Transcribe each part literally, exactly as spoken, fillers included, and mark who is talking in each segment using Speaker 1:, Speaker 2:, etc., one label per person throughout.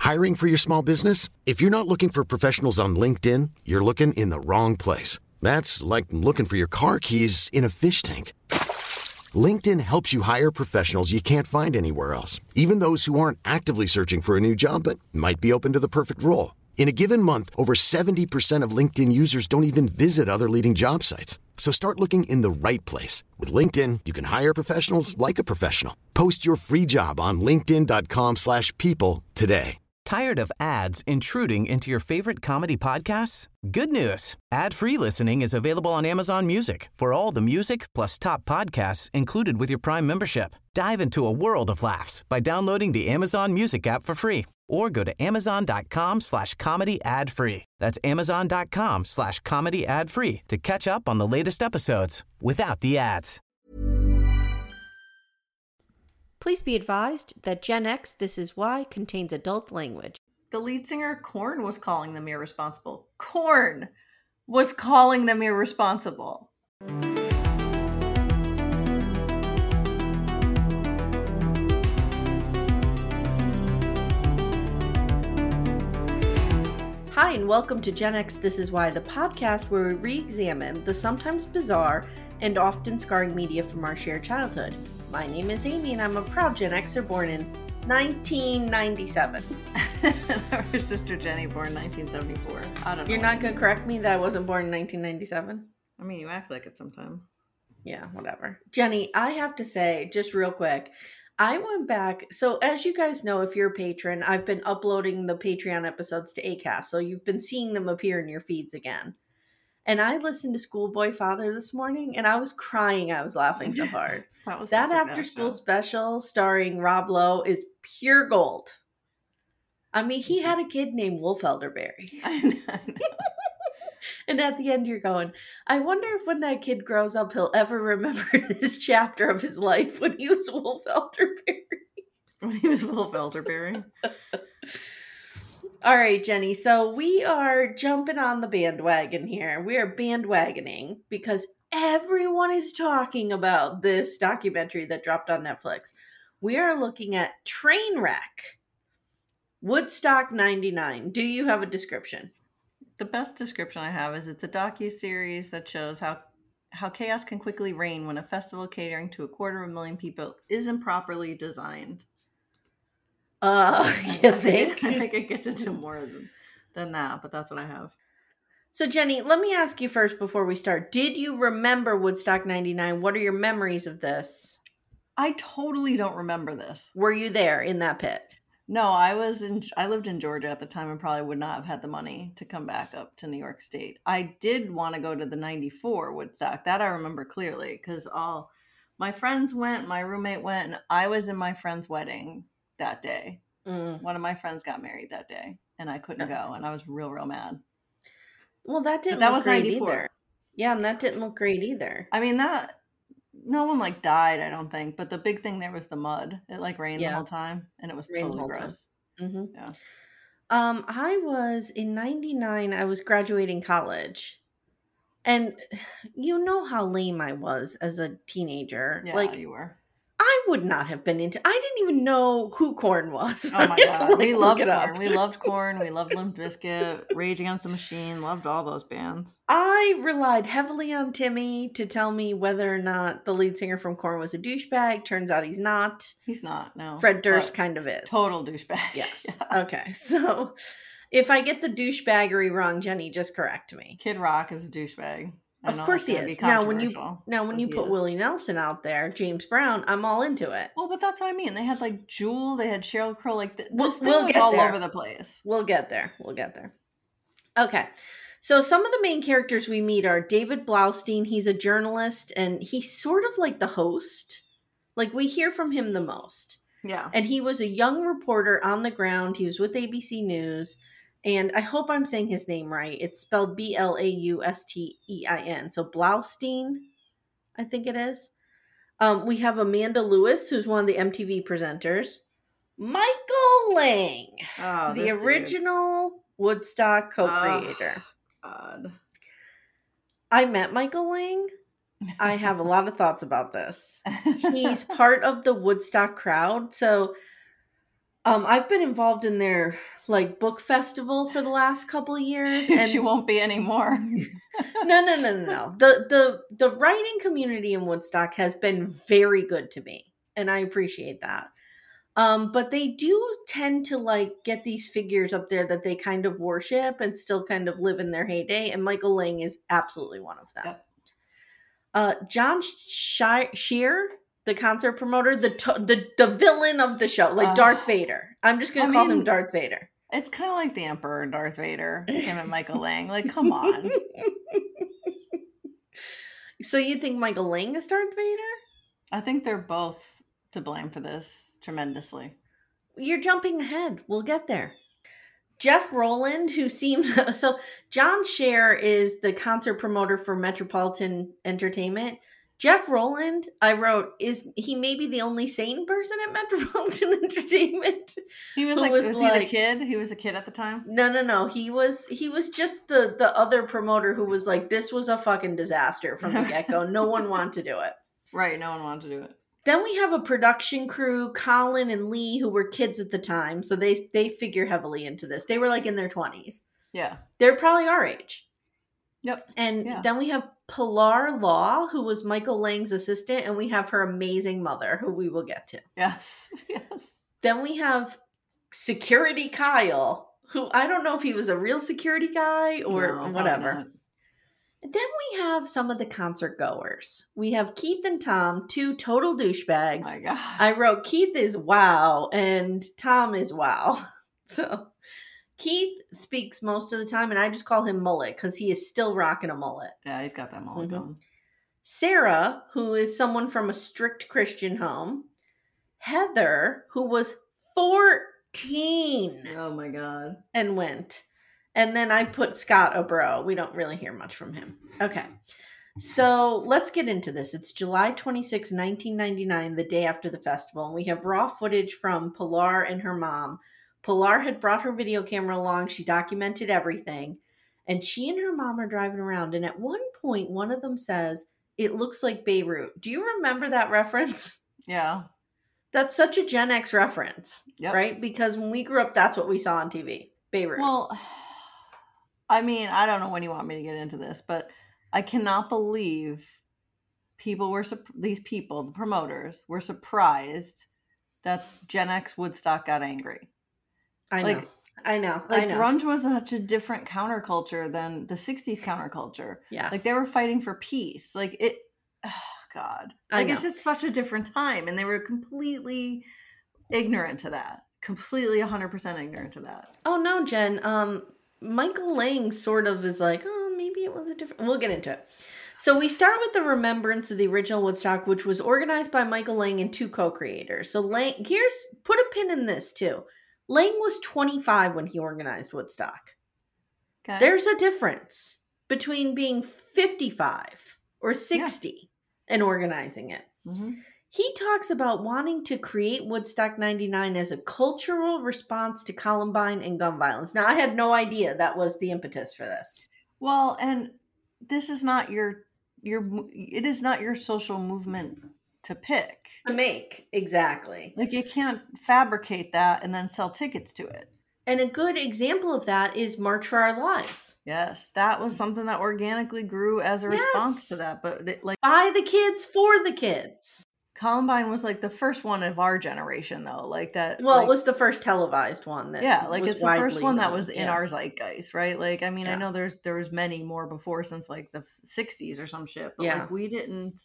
Speaker 1: Hiring for your small business? If you're not looking for professionals on LinkedIn, you're looking in the wrong place. That's like looking for your car keys in a fish tank. LinkedIn helps you hire professionals you can't find anywhere else, even those who aren't actively searching for a new job but might be open to the perfect role. In a given month, over seventy percent of LinkedIn users don't even visit other leading job sites. So start looking in the right place. With LinkedIn, you can hire professionals like a professional. Post your free job on linkedin.com slash people today.
Speaker 2: Tired of ads intruding into your favorite comedy podcasts? Good news. Ad-free listening is available on Amazon Music for all the music plus top podcasts included with your Prime membership. Dive into a world of laughs by downloading the Amazon Music app for free or go to amazon.com slash comedy ad free. That's amazon.com slash comedy ad free to catch up on the latest episodes without the ads.
Speaker 3: Please be advised that Gen X This Is Why contains adult language.
Speaker 4: The lead singer, Korn, was calling them irresponsible. Korn was calling them irresponsible.
Speaker 3: Hi, and welcome to Gen X This Is Why, the podcast where we re-examine the sometimes bizarre and often scarring media from our shared childhood. My name is Amy, and I'm a proud Gen Xer born in nineteen ninety-seven.
Speaker 4: Our sister Jenny, born nineteen seventy-four. I don't know.
Speaker 3: You're not going to correct me that I wasn't born in nineteen ninety-seven?
Speaker 4: I mean, you act like it sometime.
Speaker 3: Yeah, whatever. Jenny, I have to say, just real quick, I went back. So as you guys know, if you're a patron, I've been uploading the Patreon episodes to Acast. So you've been seeing them appear in your feeds again. And I listened to Schoolboy Father this morning, and I was crying. I was laughing so hard.
Speaker 4: that was
Speaker 3: that after-school special starring Rob Lowe is pure gold. I mean, he had a kid named Wolf Elderberry.
Speaker 4: I know, I know.
Speaker 3: And at the end, you're going, I wonder if when that kid grows up, he'll ever remember this chapter of his life when he was Wolf Elderberry.
Speaker 4: When he was Wolf Elderberry.
Speaker 3: All right, Jenny. So we are jumping on the bandwagon here. We are bandwagoning because everyone is talking about this documentary that dropped on Netflix. We are looking at Trainwreck, Woodstock ninety-nine. Do you have a description?
Speaker 4: The best description I have is it's a docu-series that shows how how chaos can quickly reign when a festival catering to a quarter of a million people isn't properly designed.
Speaker 3: Uh, you think?
Speaker 4: I think it gets into more than, than that, but that's what I have.
Speaker 3: So, Jenny, let me ask you first before we start. Did you remember Woodstock ninety-nine? What are your memories of this?
Speaker 4: I totally don't remember this.
Speaker 3: Were you there in that pit?
Speaker 4: No, I was in, I lived in Georgia at the time and probably would not have had the money to come back up to New York State. I did want to go to the ninety-four Woodstock. That I remember clearly because all my friends went, my roommate went, and I was in my friend's wedding that day. Mm. One of my friends got married that day and I couldn't go and I was real, real mad.
Speaker 3: Well, that didn't
Speaker 4: but that
Speaker 3: look
Speaker 4: was
Speaker 3: great
Speaker 4: ninety-four.
Speaker 3: Either. Yeah, and that didn't look great either.
Speaker 4: I mean, that no one like died, I don't think, but the big thing there was the mud. It like rained yeah. the whole time and it was rained totally gross.
Speaker 3: Mm-hmm.
Speaker 4: Yeah.
Speaker 3: Um, I was in ninety-nine, I was graduating college. And you know how lame I was as a teenager.
Speaker 4: Yeah,
Speaker 3: like
Speaker 4: you were.
Speaker 3: I would not have been into. I didn't even know who Korn was.
Speaker 4: Oh my god, like, we loved Korn. We loved Korn. We loved Limp Bizkit, Rage Against the Machine. Loved all those bands.
Speaker 3: I relied heavily on Timmy to tell me whether or not the lead singer from Korn was a douchebag. Turns out he's not.
Speaker 4: He's not. No.
Speaker 3: Fred Durst kind of is.
Speaker 4: Total douchebag.
Speaker 3: Yes.
Speaker 4: Yeah.
Speaker 3: Okay. So, if I get the douchebaggery wrong, Jenny, just correct me.
Speaker 4: Kid Rock is a douchebag. I
Speaker 3: of course he is. Now when you now when you put is. Willie Nelson out there, James Brown, I'm all into it.
Speaker 4: Well, but that's what I mean. They had like Jewel, they had Sheryl Crow, like th-
Speaker 3: we'll,
Speaker 4: this thing
Speaker 3: we'll
Speaker 4: was
Speaker 3: get
Speaker 4: all
Speaker 3: there.
Speaker 4: over the place.
Speaker 3: We'll get there. We'll get there. Okay. So some of the main characters we meet are David Blaustein. He's a journalist and he's sort of like the host. Like we hear from him the most.
Speaker 4: Yeah.
Speaker 3: And he was a young reporter on the ground. He was with A B C News. And I hope I'm saying his name right. It's spelled B L A U S T E I N. So Blaustein, I think it is. Um, we have Amanda Lewis, who's one of the M T V presenters. Michael Lang,
Speaker 4: oh,
Speaker 3: the original dude. Woodstock co-creator.
Speaker 4: Oh, God.
Speaker 3: I met Michael Lang. I have a lot of thoughts about this. He's part of the Woodstock crowd. So Um, I've been involved in their like book festival for the last couple of years, and
Speaker 4: She won't be anymore.
Speaker 3: no, no, no, no, no. The the the writing community in Woodstock has been very good to me, and I appreciate that. Um, but they do tend to like get these figures up there that they kind of worship and still kind of live in their heyday, and Michael Lang is absolutely one of them.
Speaker 4: Yep.
Speaker 3: Uh, John Shi- Shear, the concert promoter, the to- the the villain of the show, like
Speaker 4: Uh,
Speaker 3: Darth Vader. I'm just gonna
Speaker 4: I
Speaker 3: call
Speaker 4: mean-
Speaker 3: him Darth Vader.
Speaker 4: It's kind of like the Emperor and Darth Vader, him and Michael Lang. Like, come on.
Speaker 3: So you think Michael Lang is Darth Vader?
Speaker 4: I think they're both to blame for this tremendously.
Speaker 3: You're jumping ahead. We'll get there. Jeff Rowland, who seems so John Scher is the concert promoter for Metropolitan Entertainment. Jeff Rowland, I wrote, is he maybe the only sane person at Metropolitan Entertainment?
Speaker 4: He was
Speaker 3: Who
Speaker 4: like,
Speaker 3: was
Speaker 4: was,
Speaker 3: like-
Speaker 4: he the kid? He was a kid at the time?
Speaker 3: No, no, no. He was he was just the the other promoter who was like, this was a fucking disaster from the get-go. No one wanted to do it.
Speaker 4: Right, no one wanted to do it.
Speaker 3: Then we have a production crew, Colin and Lee, who were kids at the time, so they they figure heavily into this. They were like in their twenties.
Speaker 4: Yeah.
Speaker 3: They're probably our age.
Speaker 4: Yep.
Speaker 3: And
Speaker 4: Yeah.
Speaker 3: then we have Pilar Law, who was Michael Lang's assistant, and we have her amazing mother, who we will get to.
Speaker 4: Yes. Yes.
Speaker 3: Then we have Security Kyle, who I don't know if he was a real security guy or
Speaker 4: No, probably
Speaker 3: whatever.
Speaker 4: not.
Speaker 3: And then we have some of the concert goers. We have Keith and Tom, two total douchebags.
Speaker 4: My God.
Speaker 3: I wrote Keith is wow and Tom is wow. So Keith speaks most of the time, and I just call him Mullet because he is still rocking a mullet.
Speaker 4: Yeah, he's got that mullet
Speaker 3: Mhm.
Speaker 4: going.
Speaker 3: Sarah, who is someone from a strict Christian home. Heather, who was fourteen
Speaker 4: Oh my God.
Speaker 3: and went. And then I put Scott Obro. We don't really hear much from him. Okay. So let's get into this. It's July twenty-sixth, nineteen ninety-nine, the day after the festival. And we have raw footage from Pilar and her mom. Pilar had brought her video camera along. She documented everything. And she and her mom are driving around. And at one point, one of them says, "It looks like Beirut." Do you remember that reference?
Speaker 4: Yeah.
Speaker 3: That's such a Gen X reference,
Speaker 4: Yep.
Speaker 3: right? Because when we grew up, that's what we saw on T V. Beirut.
Speaker 4: Well, I mean, I don't know when you want me to get into this, but I cannot believe people were, sup- these people, the promoters, were surprised that Gen X Woodstock got angry.
Speaker 3: I know.
Speaker 4: like-
Speaker 3: I know. I
Speaker 4: Like,
Speaker 3: know.
Speaker 4: grunge was such a different counterculture than the sixties counterculture.
Speaker 3: Yes.
Speaker 4: Like, they were fighting for peace. Like, it, oh, God.
Speaker 3: I
Speaker 4: Like, it's
Speaker 3: know.
Speaker 4: just such a different time. And they were completely ignorant to that. Completely one hundred percent ignorant to that.
Speaker 3: Oh no, Jen. Um, Michael Lang sort of is like, oh, maybe it was a different. We'll get into it. So we start with the remembrance of the original Woodstock, which was organized by Michael Lang and two co-creators. So Lang, here's put a pin in this too. Lang was twenty-five when he organized Woodstock.
Speaker 4: Okay.
Speaker 3: There's a difference between being fifty-five or sixty and organizing it.
Speaker 4: Mhm.
Speaker 3: He talks about wanting to create Woodstock ninety-nine as a cultural response to Columbine and gun violence. Now, I had no idea that was the impetus for this.
Speaker 4: Well, and this is not your your mo- it is not your social movement to pick.
Speaker 3: To make, exactly.
Speaker 4: Like, you can't fabricate that and then sell tickets to it.
Speaker 3: And a good example of that is March for Our Lives.
Speaker 4: Yes, that was something that organically grew as a response
Speaker 3: Yes.
Speaker 4: to that. But it, like,
Speaker 3: By the kids, for the kids.
Speaker 4: Columbine was like the first one of our generation, though. Like that.
Speaker 3: Well,
Speaker 4: like,
Speaker 3: it was the first televised one. That
Speaker 4: yeah, like
Speaker 3: was
Speaker 4: it's the first
Speaker 3: widely
Speaker 4: one that
Speaker 3: known.
Speaker 4: was in
Speaker 3: Yeah.
Speaker 4: our zeitgeist, right? Like, I mean, I
Speaker 3: Yeah.
Speaker 4: know there's there was many more before since like the sixties or some shit, but
Speaker 3: Yeah.
Speaker 4: like we didn't.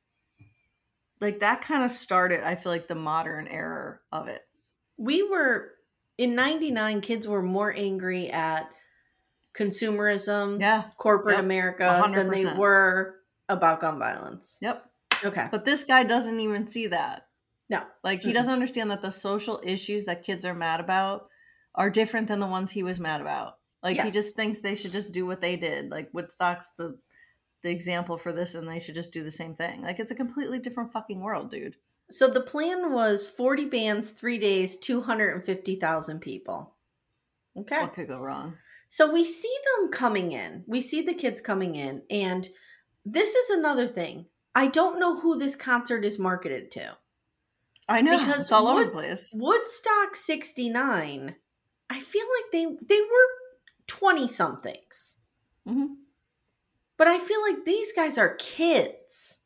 Speaker 4: Like, that kind of started, I feel like, the modern era of it.
Speaker 3: We were, in ninety-nine, kids were more angry at consumerism,
Speaker 4: Yeah.
Speaker 3: corporate
Speaker 4: Yep.
Speaker 3: America,
Speaker 4: one hundred
Speaker 3: than they
Speaker 4: percent.
Speaker 3: were about gun violence.
Speaker 4: Yep.
Speaker 3: Okay.
Speaker 4: But this guy doesn't even see that.
Speaker 3: No.
Speaker 4: Like, he
Speaker 3: Mm-mm.
Speaker 4: doesn't understand that the social issues that kids are mad about are different than the ones he was mad about. Like, he
Speaker 3: Yes.
Speaker 4: just thinks they should just do what they did. Like, Woodstock's the the example for this, and they should just do the same thing. Like, it's a completely different fucking world, dude.
Speaker 3: So the plan was forty bands, three days, two hundred fifty thousand people. Okay.
Speaker 4: What could go wrong?
Speaker 3: So we see them coming in. We see the kids coming in. And this is another thing. I don't know who this concert is marketed to.
Speaker 4: I know.
Speaker 3: Because
Speaker 4: It's all
Speaker 3: Wood,
Speaker 4: over the place.
Speaker 3: Woodstock sixty-nine, I feel like they they were twenty-somethings.
Speaker 4: Mm-hmm.
Speaker 3: But I feel like these guys are kids.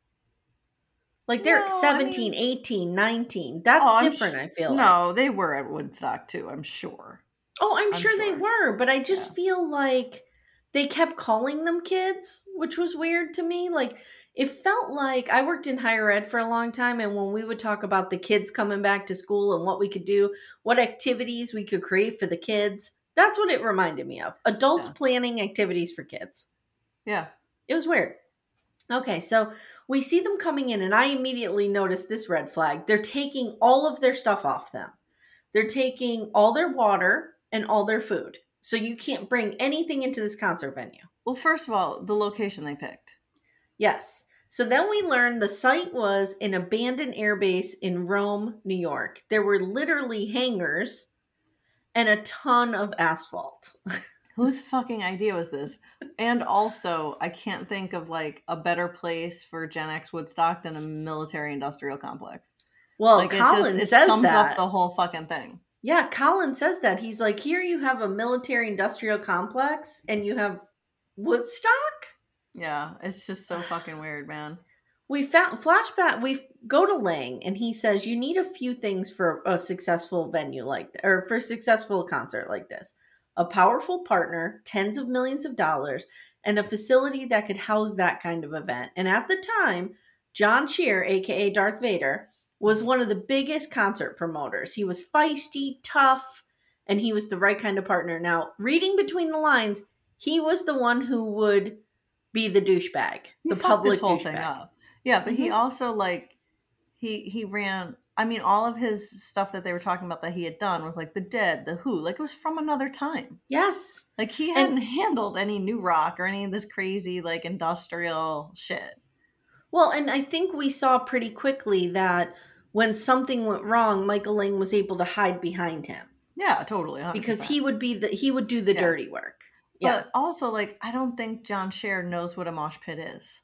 Speaker 3: Like they're
Speaker 4: No,
Speaker 3: seventeen,
Speaker 4: I mean,
Speaker 3: eighteen, nineteen. That's
Speaker 4: oh, I'm
Speaker 3: different,
Speaker 4: sh-
Speaker 3: I feel like.
Speaker 4: no, they were at Woodstock too, I'm sure.
Speaker 3: Oh, I'm,
Speaker 4: I'm
Speaker 3: sure, they
Speaker 4: sure.
Speaker 3: were, but I just
Speaker 4: Yeah.
Speaker 3: feel like they kept calling them kids, which was weird to me. Like it felt like I worked in higher ed for a long time, and when we would talk about the kids coming back to school and what we could do, what activities we could create for the kids, that's what it reminded me of. Adults
Speaker 4: Yeah.
Speaker 3: planning activities for kids.
Speaker 4: Yeah.
Speaker 3: It was weird. Okay, so we see them coming in, and I immediately noticed this red flag. They're taking all of their stuff off them. They're taking all their water and all their food. So you can't bring anything into this concert venue.
Speaker 4: Well, first of all, the location they picked.
Speaker 3: Yes. So then we learned the site was an abandoned airbase in Rome, New York. There were literally hangars and a ton of asphalt.
Speaker 4: Whose fucking idea was this? And also, I can't think of like a better place for Gen X Woodstock than a military industrial complex.
Speaker 3: Well,
Speaker 4: Like it
Speaker 3: Colin
Speaker 4: just it
Speaker 3: says
Speaker 4: sums
Speaker 3: that.
Speaker 4: up the whole fucking thing.
Speaker 3: Yeah, Colin says that. He's like, here you have a military industrial complex and you have Woodstock?
Speaker 4: Yeah, it's just so fucking weird, man.
Speaker 3: We found flashback. We go to Lang, and he says you need a few things for a successful venue like, or for a successful concert like this: a powerful partner, tens of millions of dollars, and a facility that could house that kind of event. And at the time, John Shear, aka Darth Vader, was one of the biggest concert promoters. He was feisty, tough, and he was the right kind of partner. Now, reading between the lines, he was the one who would be the douchebag,
Speaker 4: He
Speaker 3: the
Speaker 4: fucked
Speaker 3: public
Speaker 4: this whole
Speaker 3: douchebag.
Speaker 4: thing up. Yeah, but he
Speaker 3: Mhm.
Speaker 4: also like he he ran. I mean, all of his stuff that they were talking about that he had done was like the Dead, the Who, like it was from another time.
Speaker 3: Yes.
Speaker 4: Like he
Speaker 3: And-
Speaker 4: hadn't handled any new rock or any of this crazy like industrial shit.
Speaker 3: Well, and I think we saw pretty quickly that when something went wrong, Michael Lang was able to hide behind him
Speaker 4: Yeah, totally, one hundred percent.
Speaker 3: because he would be the he would do the
Speaker 4: Yeah.
Speaker 3: dirty work. Yeah.
Speaker 4: But also, like, I don't think John Scher knows what a mosh pit is.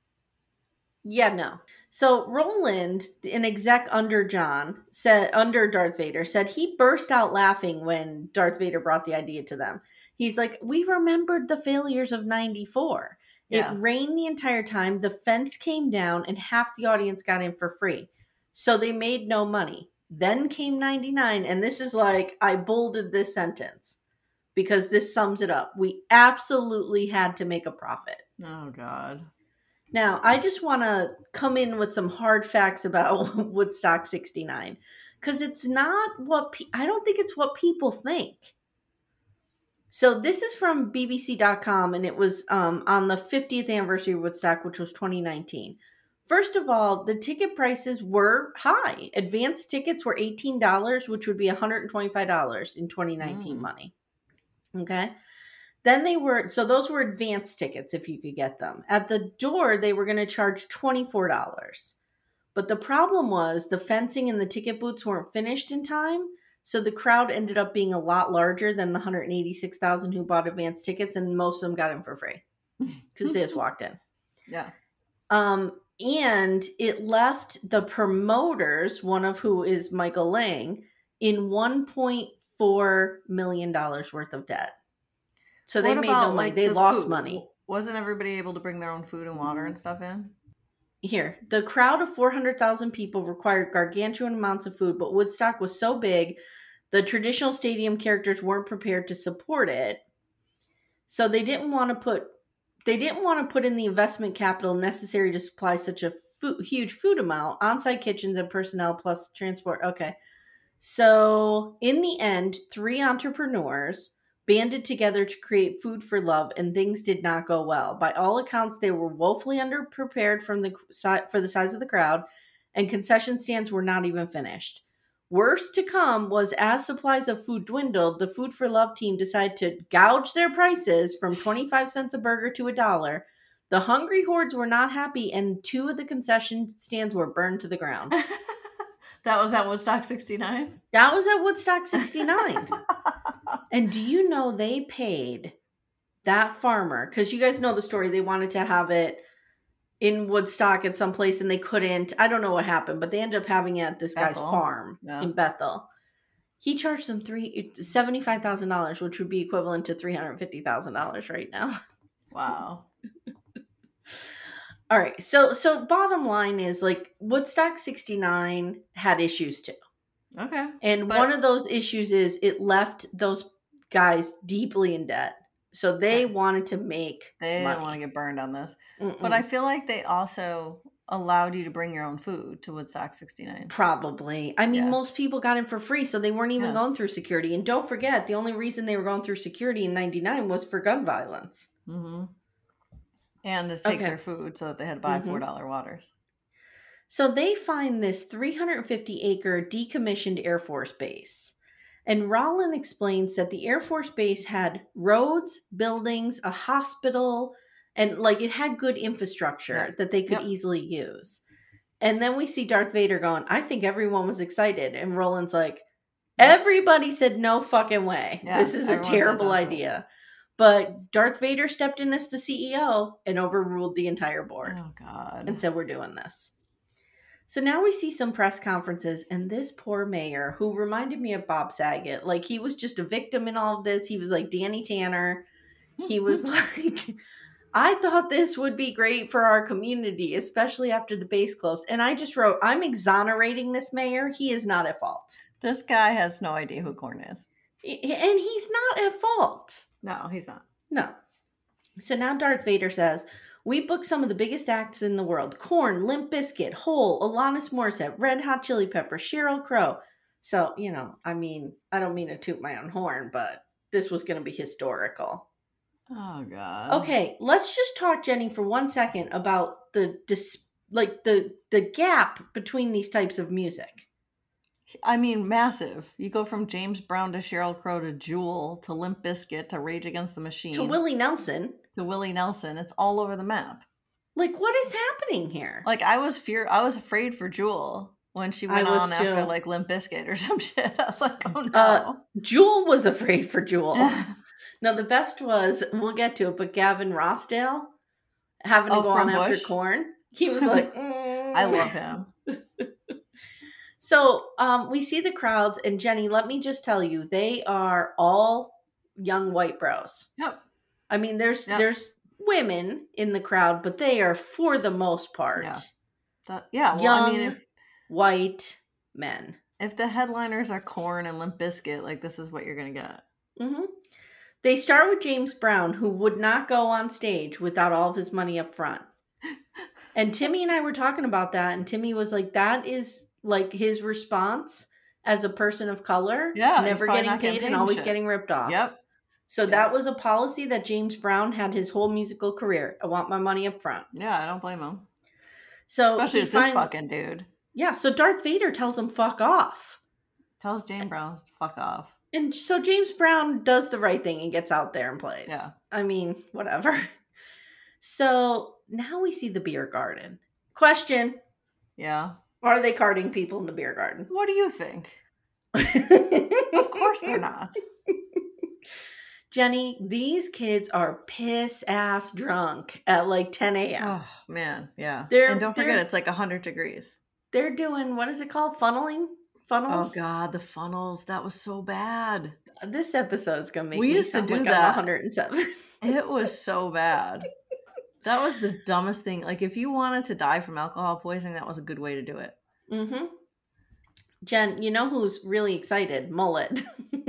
Speaker 3: Yeah, no. So Roland, an exec under John, said under Darth Vader, said he burst out laughing when Darth Vader brought the idea to them. He's like, we remembered the failures of ninety-four.
Speaker 4: Yeah.
Speaker 3: It rained the entire time. The fence came down and half the audience got in for free. So they made no money. Then came ninety-nine. And this is like, I bolded this sentence because this sums it up. We absolutely had to make a profit.
Speaker 4: Oh, God.
Speaker 3: Now, I just want to come in with some hard facts about Woodstock sixty-nine because it's not what pe- I don't think it's what people think. So this is from B B C dot com, and it was um, on the fiftieth anniversary of Woodstock, which was twenty nineteen. First of all, the ticket prices were high. Advanced tickets were eighteen dollars, which would be one hundred twenty-five dollars in twenty nineteen
Speaker 4: Mm.
Speaker 3: money. Okay. Then they were, so those were advanced tickets if you could get them. At the door, they were going to charge twenty-four dollars. But the problem was the fencing and the ticket booths weren't finished in time. So the crowd ended up being a lot larger than the one hundred eighty-six thousand who bought advanced tickets, and most of them got in for free because they just walked in.
Speaker 4: Yeah.
Speaker 3: Um, and it left the promoters, one of who is Michael Lang, in one point four million dollars worth of debt. So they
Speaker 4: What
Speaker 3: made
Speaker 4: about,
Speaker 3: no money.
Speaker 4: like,
Speaker 3: They
Speaker 4: the
Speaker 3: lost
Speaker 4: food?
Speaker 3: money.
Speaker 4: Wasn't everybody able to bring their own food and water and stuff in?
Speaker 3: Here, the crowd of four hundred thousand people required gargantuan amounts of food, but Woodstock was so big, the traditional stadium characters weren't prepared to support it. So they didn't want to put they didn't want to put in the investment capital necessary to supply such a food, huge food amount, on-site kitchens and personnel plus transport. Okay. So in the end, three entrepreneurs banded together to create Food for Love, and things did not go well. By all accounts, they were woefully underprepared from the for the size of the crowd, and concession stands were not even finished. Worst to come was as supplies of food dwindled, the Food for Love team decided to gouge their prices from twenty-five cents a burger to a dollar. The hungry hordes were not happy, and two of the concession stands were burned to the ground.
Speaker 4: That was at Woodstock sixty-nine?
Speaker 3: That was at Woodstock sixty-nine. And do you know they paid that farmer, because you guys know the story, they wanted to have it in Woodstock at some place and they couldn't. I don't know what happened, but they ended up having it at this
Speaker 4: Bethel.
Speaker 3: guy's farm
Speaker 4: Yeah.
Speaker 3: in Bethel. He charged them three seventy-five thousand dollars, which would be equivalent to three hundred fifty thousand dollars right now.
Speaker 4: Wow.
Speaker 3: All right. So so bottom line is like Woodstock sixty-nine had issues too.
Speaker 4: Okay.
Speaker 3: And
Speaker 4: but-
Speaker 3: one of those issues is it left those guys deeply in debt. So they
Speaker 4: Okay.
Speaker 3: wanted to make
Speaker 4: They
Speaker 3: money.
Speaker 4: didn't want to get burned on this.
Speaker 3: Mm-mm.
Speaker 4: But I feel like they also allowed you to bring your own food to Woodstock sixty-nine.
Speaker 3: Probably. I mean,
Speaker 4: Yeah.
Speaker 3: most people got in for free, so they weren't even
Speaker 4: Yeah.
Speaker 3: going through security. And don't forget, the only reason they were going through security in ninety-nine was for gun violence.
Speaker 4: Mm-hmm. And to take
Speaker 3: Okay.
Speaker 4: their food so that they had to buy
Speaker 3: Mhm.
Speaker 4: four dollar waters.
Speaker 3: So they find this three hundred fifty acre decommissioned Air Force base. And Rollin explains that the Air Force base had roads, buildings, a hospital, and like it had good infrastructure
Speaker 4: Yep.
Speaker 3: that they could
Speaker 4: Yep.
Speaker 3: easily use. And then we see Darth Vader going, I think everyone was excited. And Roland's like, everybody said no fucking way.
Speaker 4: Yeah,
Speaker 3: this is a
Speaker 4: everyone said
Speaker 3: terrible
Speaker 4: no.
Speaker 3: idea. But Darth Vader stepped in as the C E O and overruled the entire board
Speaker 4: Oh God.
Speaker 3: and said, we're doing this. So now we see some press conferences, and this poor mayor, who reminded me of Bob Saget, like he was just a victim in all of this. He was like Danny Tanner. He was like, I thought this would be great for our community, especially after the base closed. And I just wrote, I'm exonerating this mayor. He is not at fault.
Speaker 4: This guy has no idea who Korn is.
Speaker 3: And he's not at fault.
Speaker 4: No, he's not.
Speaker 3: No. So now Darth Vader says, we booked some of the biggest acts in the world. Korn, Limp Bizkit, Hole, Alanis Morissette, Red Hot Chili Peppers, Sheryl Crow. So, you know, I mean, I don't mean to toot my own horn, but this was going to be historical.
Speaker 4: Oh God.
Speaker 3: Okay, let's just talk, Jenny, for one second about the dis- like the the gap between these types of music.
Speaker 4: I mean, massive. You go from James Brown to Sheryl Crow to Jewel to Limp Bizkit to Rage Against the Machine
Speaker 3: To Willie Nelson.
Speaker 4: to Willie Nelson. It's all over the map.
Speaker 3: Like, what is happening here?
Speaker 4: Like I was fear. I was afraid for Jewel when she went
Speaker 3: I was
Speaker 4: on
Speaker 3: too.
Speaker 4: after like Limp Bizkit or some shit. I was like, oh no.
Speaker 3: Uh, Jewel was afraid for Jewel. No, the best was, we'll get to it, but Gavin Rossdale having to
Speaker 4: Oh,
Speaker 3: go on
Speaker 4: from
Speaker 3: after
Speaker 4: Bush?
Speaker 3: Korn. He was like, mm.
Speaker 4: I love him.
Speaker 3: So um, we see the crowds, and Jenny, let me just tell you, they are all young white bros.
Speaker 4: Yep.
Speaker 3: I mean, there's
Speaker 4: Yep.
Speaker 3: there's women in the crowd, but they are, for the most part,
Speaker 4: Yeah. That, yeah. Well,
Speaker 3: young
Speaker 4: I mean, if
Speaker 3: white men.
Speaker 4: if the headliners are Korn and Limp Bizkit, like this is what you're gonna get.
Speaker 3: hmm They start with James Brown, who would not go on stage without all of his money up front. And Timmy and I were talking about that, and Timmy was like, that is like his response as a person of color,
Speaker 4: Yeah, he's
Speaker 3: never
Speaker 4: probably
Speaker 3: getting
Speaker 4: not
Speaker 3: paid
Speaker 4: getting paid
Speaker 3: and
Speaker 4: and
Speaker 3: always
Speaker 4: shit.
Speaker 3: getting ripped off.
Speaker 4: Yep.
Speaker 3: So
Speaker 4: Yep.
Speaker 3: that was a policy that James Brown had his whole musical career. I want my money up front.
Speaker 4: Yeah, I don't blame him.
Speaker 3: So
Speaker 4: Especially
Speaker 3: he
Speaker 4: with this
Speaker 3: fin-
Speaker 4: fucking dude.
Speaker 3: Yeah, so Darth Vader tells him fuck off.
Speaker 4: Tells James Brown to fuck off.
Speaker 3: And so James Brown does the right thing and gets out there and plays.
Speaker 4: Yeah.
Speaker 3: I mean, whatever. So now we see the beer garden. Question:
Speaker 4: Yeah.
Speaker 3: are they carding people in the beer garden?
Speaker 4: What do you think? Of course they're not.
Speaker 3: Jenny, these kids are piss ass drunk at like ten a.m.
Speaker 4: Oh man, yeah.
Speaker 3: They're-
Speaker 4: and don't forget,
Speaker 3: they're-
Speaker 4: it's like a hundred degrees.
Speaker 3: They're doing, what is it called? Funneling?
Speaker 4: Oh
Speaker 3: Funnels?
Speaker 4: god, the funnels. That was so bad.
Speaker 3: This episode's going to make
Speaker 4: We
Speaker 3: me
Speaker 4: used to
Speaker 3: sound
Speaker 4: do
Speaker 3: like
Speaker 4: that.
Speaker 3: I'm one hundred seven.
Speaker 4: It was so bad. That was the dumbest thing. Like if you wanted to die from alcohol poisoning, that was a good way to do it.
Speaker 3: Mm-hmm. Jen, you know who's really excited? Mullet.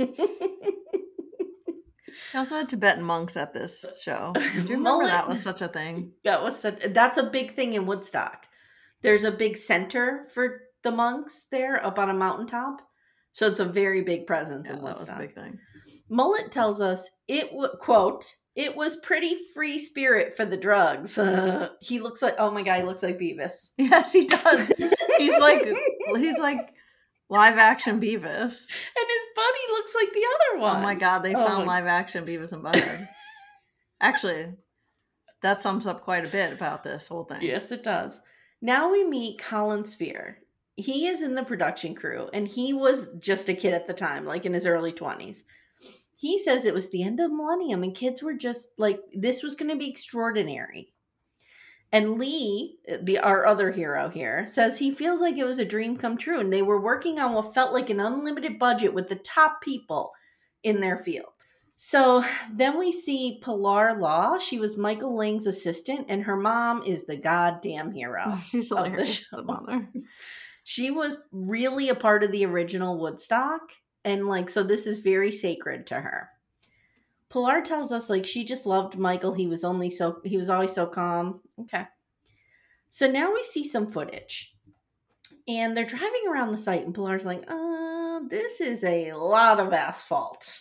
Speaker 4: We also had Tibetan monks at this show. Do you remember
Speaker 3: Mullet.
Speaker 4: that was such a thing?
Speaker 3: That was such, that's a big thing in Woodstock. There's a big center for the monks there up on a mountaintop. So it's a very big presence
Speaker 4: Yeah,
Speaker 3: in
Speaker 4: that was
Speaker 3: Woodstock.
Speaker 4: a big thing.
Speaker 3: Mullet tells us it w- quote, it was pretty free spirit for the drugs. Uh, he looks like, oh my God, he looks like Beavis.
Speaker 4: Yes, he does. He's like he's like live action Beavis.
Speaker 3: And his buddy looks like the other one.
Speaker 4: Oh my god, they
Speaker 3: Oh
Speaker 4: found
Speaker 3: my-
Speaker 4: live action Beavis and Butthead. Actually, that sums up quite a bit about this whole thing.
Speaker 3: Yes, it does. Now we meet Colin Spear. He is in the production crew, and he was just a kid at the time, like in his early twenties. He says it was the end of the millennium, and kids were just like, this was going to be extraordinary. And Lee, the our other hero here, says he feels like it was a dream come true and they were working on what felt like an unlimited budget with the top people in their field. So then we see Pilar Law. She was Michael Lang's assistant, and her mom is the goddamn hero.
Speaker 4: She's
Speaker 3: of the
Speaker 4: hilarious,
Speaker 3: show.
Speaker 4: the mother.
Speaker 3: She was really a part of the original Woodstock, and like, so this is very sacred to her. Pilar tells us like she just loved Michael. He was only so he was always so calm. Okay. So now we see some footage. And they're driving around the site, and Pilar's like, uh, this is a lot of asphalt.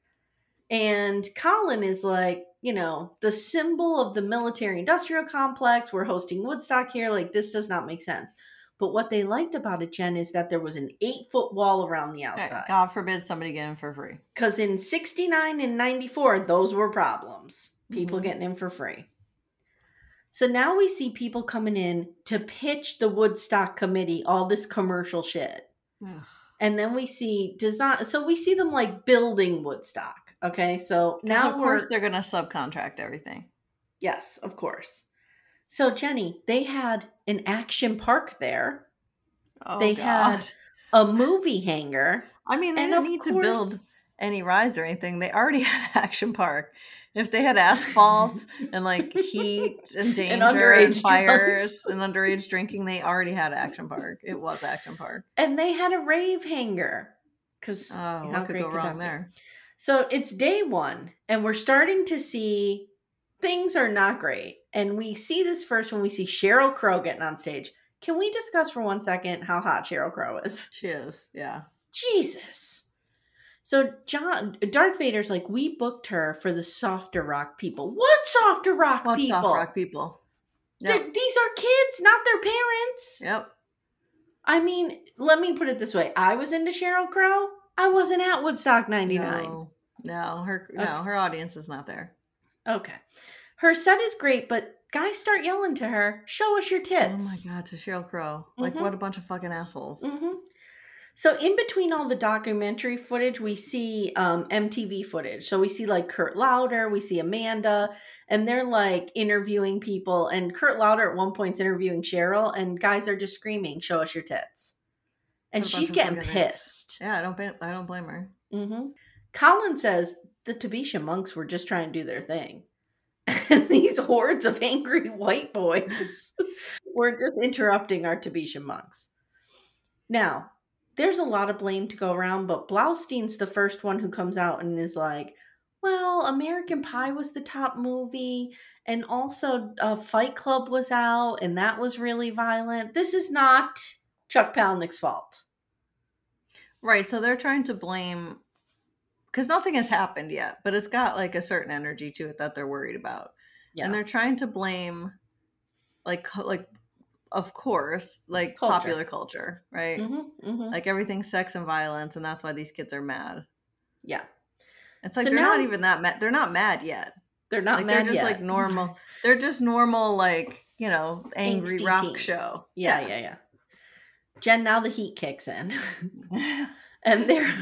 Speaker 3: And Colin is like, you know, the symbol of the military industrial complex. We're hosting Woodstock here. Like, this does not make sense. But what they liked about it, Jen, is that there was an eight foot wall around the outside.
Speaker 4: God forbid somebody get in for free.
Speaker 3: Because in sixty-nine and ninety-four, those were problems. People mm-hmm. getting in for free. So now we see people coming in to pitch the Woodstock committee all this commercial shit. Ugh. And then we see design. So we see them like building Woodstock. Okay. So now
Speaker 4: of course they're going to subcontract everything.
Speaker 3: Yes, of course. So Jenny, they had an action park there.
Speaker 4: Oh,
Speaker 3: they
Speaker 4: God.
Speaker 3: had a movie hangar.
Speaker 4: I mean, they didn't need course, to build any rides or anything. They already had action park. If they had asphalt and like heat and danger and, and fires and underage drinking, they already had action park. It was action park.
Speaker 3: And they had a rave hangar. Because
Speaker 4: oh, what could go wrong there?
Speaker 3: So it's day one, and we're starting to see things are not great. And we see this first when we see Sheryl Crow getting on stage. Can we discuss for one second how hot Sheryl Crow is?
Speaker 4: She is, yeah.
Speaker 3: Jesus. So John, Darth Vader's like, we booked her for the softer rock people. What softer rock
Speaker 4: what
Speaker 3: people?
Speaker 4: What soft rock people?
Speaker 3: Yep. These are kids, not their parents.
Speaker 4: Yep.
Speaker 3: I mean, let me put it this way. I was into Sheryl Crow. I wasn't at Woodstock ninety-nine.
Speaker 4: No, no, her no, okay. her audience is not there.
Speaker 3: Okay. Her set is great, but guys start yelling to her, show us your tits.
Speaker 4: Oh my God, to Sheryl Crow. Like, mm-hmm. what a bunch of fucking assholes.
Speaker 3: Mm-hmm. So in between all the documentary footage, we see um, M T V footage. So we see like Kurt Lauder, we see Amanda, and they're like interviewing people. And Kurt Lauder at one point's interviewing Sheryl, and guys are just screaming, show us your tits. And she's getting pissed.
Speaker 4: Yeah, I don't, I don't blame her.
Speaker 3: Mm-hmm. Colin says the Tabisha monks were just trying to do their thing. And these hordes of angry white boys were just interrupting our Tabisha monks. Now, there's a lot of blame to go around, but Blaustein's the first one who comes out and is like, well, American Pie was the top movie, and also uh, Fight Club was out, and that was really violent. This is not Chuck Palahniuk's fault.
Speaker 4: Right, so they're trying to blame, because nothing has happened yet, but it's got like a certain energy to it that they're worried about. Yeah. And they're trying to blame, like, like of course, like culture. Popular culture, right? Mm-hmm, mm-hmm. Like everything's sex and violence, and that's why these kids are mad.
Speaker 3: Yeah.
Speaker 4: It's like so they're
Speaker 3: now,
Speaker 4: not even that mad. They're not mad yet.
Speaker 3: They're not
Speaker 4: like,
Speaker 3: mad
Speaker 4: They're just
Speaker 3: yet.
Speaker 4: like normal. They're just normal, like, you know, angry
Speaker 3: Angsty
Speaker 4: rock
Speaker 3: teens.
Speaker 4: show.
Speaker 3: Yeah, yeah, yeah, yeah. Jen, now the heat kicks in. And they're,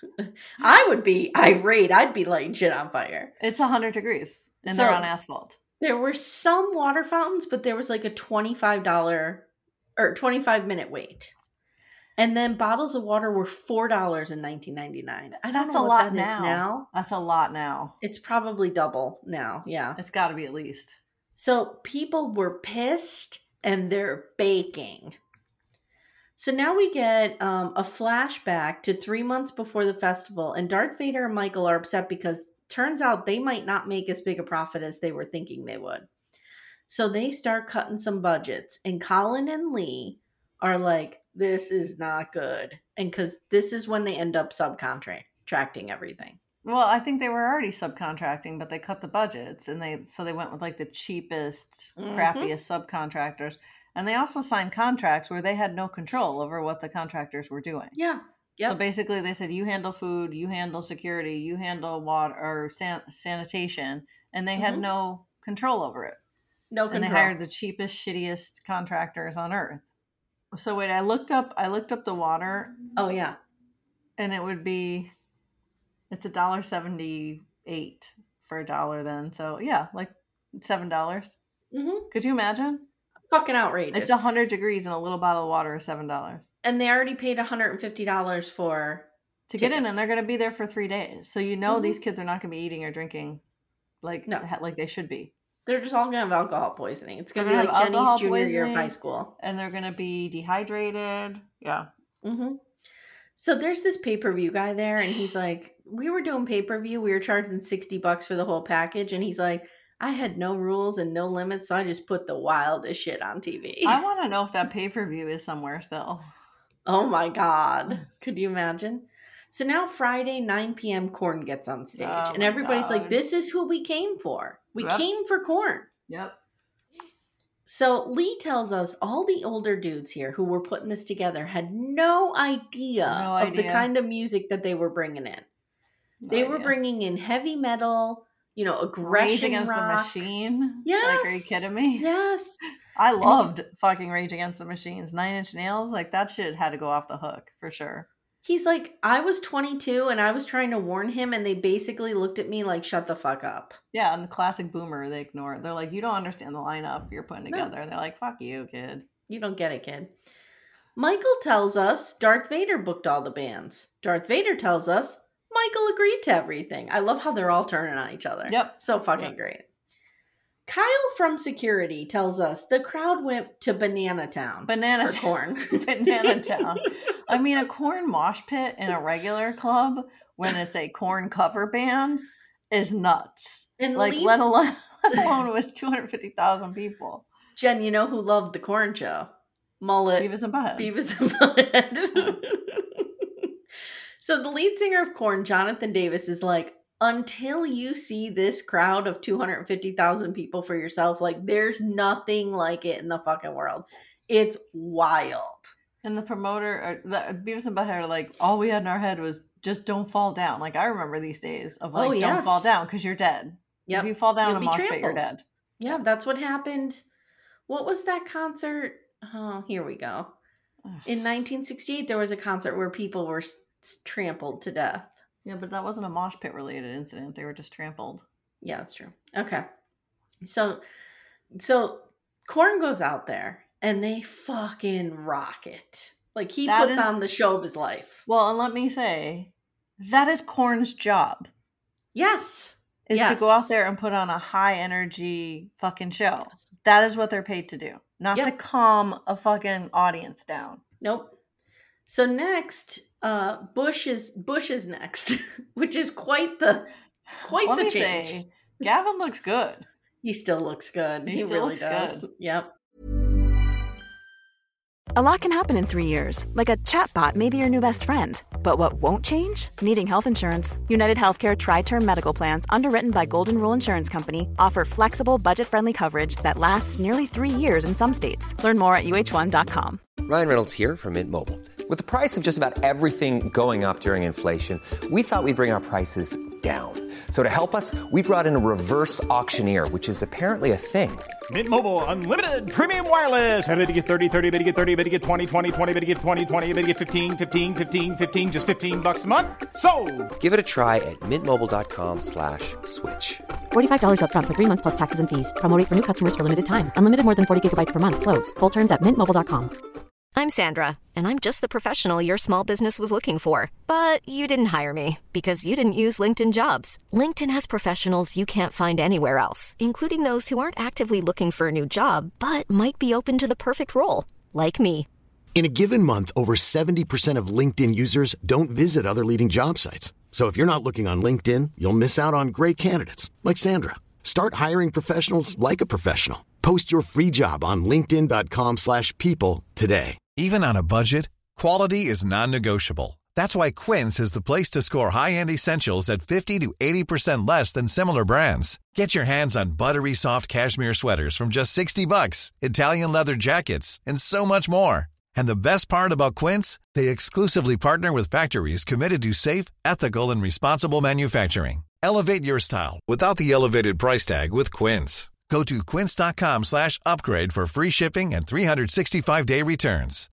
Speaker 3: I would be irate. I'd be lighting shit on fire.
Speaker 4: It's one hundred degrees, and
Speaker 3: so,
Speaker 4: they're on asphalt.
Speaker 3: There were some water fountains, but there was like a twenty-five dollars or twenty-five minute wait. And then bottles of water were four dollars in nineteen ninety-nine. I don't
Speaker 4: That's
Speaker 3: know
Speaker 4: a
Speaker 3: what
Speaker 4: lot
Speaker 3: that
Speaker 4: now.
Speaker 3: is now.
Speaker 4: That's a lot now.
Speaker 3: It's probably double now. Yeah.
Speaker 4: It's got to be at least.
Speaker 3: So people were pissed and they're baking. So now we get um, a flashback to three months before the festival, and Darth Vader and Michael are upset because turns out they might not make as big a profit as they were thinking they would. So they start cutting some budgets, and Colin and Lee are like, this is not good. And because this is when they end up subcontracting everything.
Speaker 4: Well, I think they were already subcontracting, but they cut the budgets, and they so they went with like the cheapest, mm-hmm. crappiest subcontractors. And they also signed contracts where they had no control over what the contractors were doing.
Speaker 3: Yeah. Yep.
Speaker 4: So basically they said, you handle food, you handle security, you handle water or san- sanitation. And they mm-hmm. had no control over it.
Speaker 3: No control.
Speaker 4: And they hired the cheapest, shittiest contractors on earth. So wait, I looked up, I looked up the water.
Speaker 3: Oh yeah.
Speaker 4: And it would be, it's a dollar seventy-eight for a dollar then. So yeah, like seven dollars.
Speaker 3: Mm-hmm.
Speaker 4: Could you imagine?
Speaker 3: Fucking outrageous.
Speaker 4: It's one hundred degrees and a little bottle of water is seven dollars.
Speaker 3: And they already paid one hundred fifty dollars for
Speaker 4: to
Speaker 3: tickets.
Speaker 4: get in, and they're going to be there for three days. So you know
Speaker 3: mm-hmm.
Speaker 4: these kids are not going to be eating or drinking like
Speaker 3: no.
Speaker 4: like they should be.
Speaker 3: They're just all going to have alcohol poisoning. It's going to be like Jenny's junior year of high school.
Speaker 4: And they're going to be dehydrated. Yeah.
Speaker 3: Mm-hmm. So there's this pay-per-view guy there, and he's like, we were doing pay-per-view. We were charging sixty bucks for the whole package. And he's like, I had no rules and no limits, so I just put the wildest shit on T V.
Speaker 4: I want to know if that pay-per-view is somewhere still.
Speaker 3: Oh my God. Could you imagine? So now Friday, nine p.m., Korn gets on stage.
Speaker 4: Oh
Speaker 3: and everybody's
Speaker 4: God.
Speaker 3: like, this is who we came for. We
Speaker 4: Yep.
Speaker 3: came for Korn.
Speaker 4: Yep.
Speaker 3: So Lee tells us all the older dudes here who were putting this together had no idea
Speaker 4: No
Speaker 3: of
Speaker 4: idea.
Speaker 3: the kind of music that they were bringing in.
Speaker 4: No
Speaker 3: they
Speaker 4: idea.
Speaker 3: were bringing in heavy metal, you know,
Speaker 4: Rage
Speaker 3: aggression
Speaker 4: Against
Speaker 3: rock.
Speaker 4: the Machine.
Speaker 3: Yes.
Speaker 4: Like, are you kidding me?
Speaker 3: Yes.
Speaker 4: I loved fucking Rage Against the Machines. Nine Inch Nails, like that shit had to go off the hook for sure.
Speaker 3: He's like, I was twenty-two and I was trying to warn him, and they basically looked at me like, shut the fuck up.
Speaker 4: Yeah, and the classic boomer, they ignore it. They're like, you don't understand the lineup you're putting
Speaker 3: No.
Speaker 4: together. They're like, fuck you, kid.
Speaker 3: You don't get it, kid. Michael tells us Darth Vader booked all the bands. Darth Vader tells us Michael agreed to everything. I love how they're all turning on each other.
Speaker 4: Yep.
Speaker 3: So fucking
Speaker 4: Yep.
Speaker 3: great. Kyle from security tells us the crowd went to Banana Town
Speaker 4: Banana
Speaker 3: for Korn.
Speaker 4: Banana Town. I mean, a Korn mosh pit in a regular club when it's a Korn cover band is nuts.
Speaker 3: And
Speaker 4: like,
Speaker 3: Lee-
Speaker 4: let alone, let alone with two hundred fifty thousand people.
Speaker 3: Jen, you know who loved the Korn show? Mullet.
Speaker 4: Beavis and Butthead.
Speaker 3: Beavis and Butthead. So the lead singer of Korn, Jonathan Davis, is like, until you see this crowd of two hundred fifty thousand people for yourself, like, there's nothing like it in the fucking world. It's wild.
Speaker 4: And the promoter, or the Beavis and Butthead are like, all we had in our head was just don't fall down. Like, I remember these days of like,
Speaker 3: Oh,
Speaker 4: don't
Speaker 3: yes.
Speaker 4: fall down because you're dead.
Speaker 3: Yep.
Speaker 4: If you fall down
Speaker 3: You'll
Speaker 4: in a
Speaker 3: be
Speaker 4: mosh pit, you're
Speaker 3: trampled.
Speaker 4: dead.
Speaker 3: Yeah, that's what happened. What was that concert? Oh, here we go. In nineteen sixty-eight, there was a concert where people were s- trampled to death.
Speaker 4: Yeah, but that wasn't a mosh pit related incident. They were just trampled.
Speaker 3: Yeah, that's true. Okay. So, so Korn goes out there and they fucking rock it. Like, he
Speaker 4: That
Speaker 3: puts
Speaker 4: is-
Speaker 3: on the show of his life.
Speaker 4: Well, and let me say, that is Korn's job.
Speaker 3: Yes.
Speaker 4: Is
Speaker 3: Yes.
Speaker 4: to go out there and put on a high energy fucking show. That is what they're paid to do. Not
Speaker 3: Yep.
Speaker 4: to calm a fucking audience down.
Speaker 3: Nope. So next, uh, Bush is Bush is next, which is quite the quite
Speaker 4: Let
Speaker 3: the
Speaker 4: me
Speaker 3: change.
Speaker 4: say, Gavin looks good.
Speaker 3: He still looks good.
Speaker 4: He
Speaker 3: He,
Speaker 4: still
Speaker 3: really
Speaker 4: looks
Speaker 3: does.
Speaker 4: good.
Speaker 3: Yep.
Speaker 5: A lot can happen in three years, like a chatbot may be your new best friend. But what won't change? Needing health insurance. United Healthcare Tri-Term Medical Plans, underwritten by Golden Rule Insurance Company, offer flexible, budget-friendly coverage that lasts nearly three years in some states. Learn more at U H one dot com.
Speaker 6: Ryan Reynolds here from Mint Mobile. With the price of just about everything going up during inflation, we thought we'd bring our prices down. So to help us, we brought in a reverse auctioneer, which is apparently a thing.
Speaker 7: Mint Mobile Unlimited Premium Wireless. How to get thirty, thirty, how to get thirty, how to get twenty, twenty, twenty, how to get twenty, twenty, how to get fifteen, fifteen, fifteen, fifteen, just fifteen bucks a month? Sold!
Speaker 6: Give it a try at mintmobile.com slash switch.
Speaker 8: forty-five dollars up front for three months plus taxes and fees. Promo rate for new customers for limited time. Unlimited more than forty gigabytes per month. Slows full terms at mint mobile dot com.
Speaker 9: I'm Sandra, and I'm just the professional your small business was looking for. But you didn't hire me because you didn't use LinkedIn Jobs. LinkedIn has professionals you can't find anywhere else, including those who aren't actively looking for a new job, but might be open to the perfect role, like me.
Speaker 1: In a given month, over seventy percent of LinkedIn users don't visit other leading job sites. So if you're not looking on LinkedIn, you'll miss out on great candidates like Sandra. Start hiring professionals like a professional. Post your free job on linkedin.com slash people today.
Speaker 10: Even on a budget, quality is non-negotiable. That's why Quince is the place to score high-end essentials at fifty to eighty percent less than similar brands. Get your hands on buttery soft cashmere sweaters from just sixty bucks, Italian leather jackets, and so much more. And the best part about Quince, they exclusively partner with factories committed to safe, ethical, and responsible manufacturing. Elevate your style without the elevated price tag with Quince. Go to quince.com slash upgrade for free shipping and three sixty-five day returns.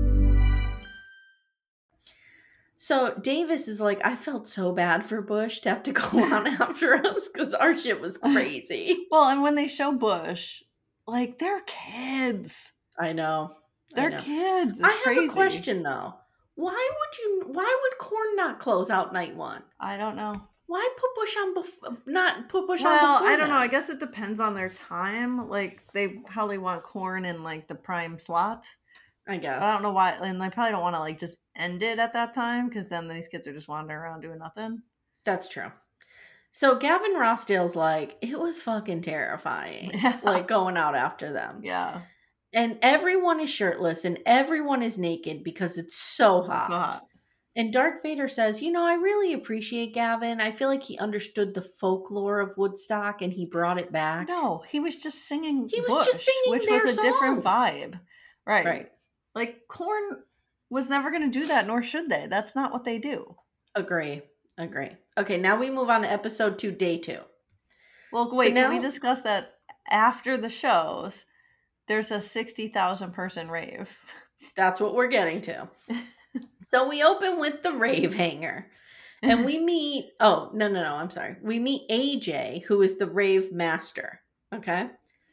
Speaker 3: So Davis is like, I felt so bad for Bush to have to go on after us because our shit was crazy.
Speaker 4: Well, and when they show Bush, like, they're kids.
Speaker 3: I know.
Speaker 4: They're
Speaker 3: I know.
Speaker 4: kids. It's
Speaker 3: I have
Speaker 4: crazy.
Speaker 3: a question though. Why would you? Why would Korn not close out night one?
Speaker 4: I don't know.
Speaker 3: Why put Bush on? Bef- not put Bush
Speaker 4: well,
Speaker 3: on. Well,
Speaker 4: I don't
Speaker 3: then?
Speaker 4: know. I guess it depends on their time. Like, they probably want Korn in like the prime slot.
Speaker 3: I guess.
Speaker 4: I don't know why, and they probably don't want to like just end it at that time because then these kids are just wandering around doing nothing.
Speaker 3: That's true. So Gavin Rossdale's like, it was fucking terrifying,
Speaker 4: Yeah.
Speaker 3: like going out after them.
Speaker 4: Yeah.
Speaker 3: And everyone is shirtless and everyone is naked because it's so hot.
Speaker 4: So hot.
Speaker 3: And Darth Vader says, you know, I really appreciate Gavin. I feel like he understood the folklore of Woodstock and he brought it back.
Speaker 4: No, he was just singing
Speaker 3: He was
Speaker 4: Bush,
Speaker 3: just singing
Speaker 4: which
Speaker 3: their
Speaker 4: was a different
Speaker 3: songs.
Speaker 4: vibe. Right.
Speaker 3: Right.
Speaker 4: Like, Korn was never going to do that, nor should they. That's not what they do.
Speaker 3: Agree. Agree. Okay, now we move on to episode two, day two.
Speaker 4: Well, wait,
Speaker 3: So now-
Speaker 4: can we discuss that after the shows, there's a sixty thousand person rave.
Speaker 3: That's what we're getting to. So we open with the rave hanger. And we meet, oh, no, no, no, I'm sorry. We meet A J, who is the rave master. Okay.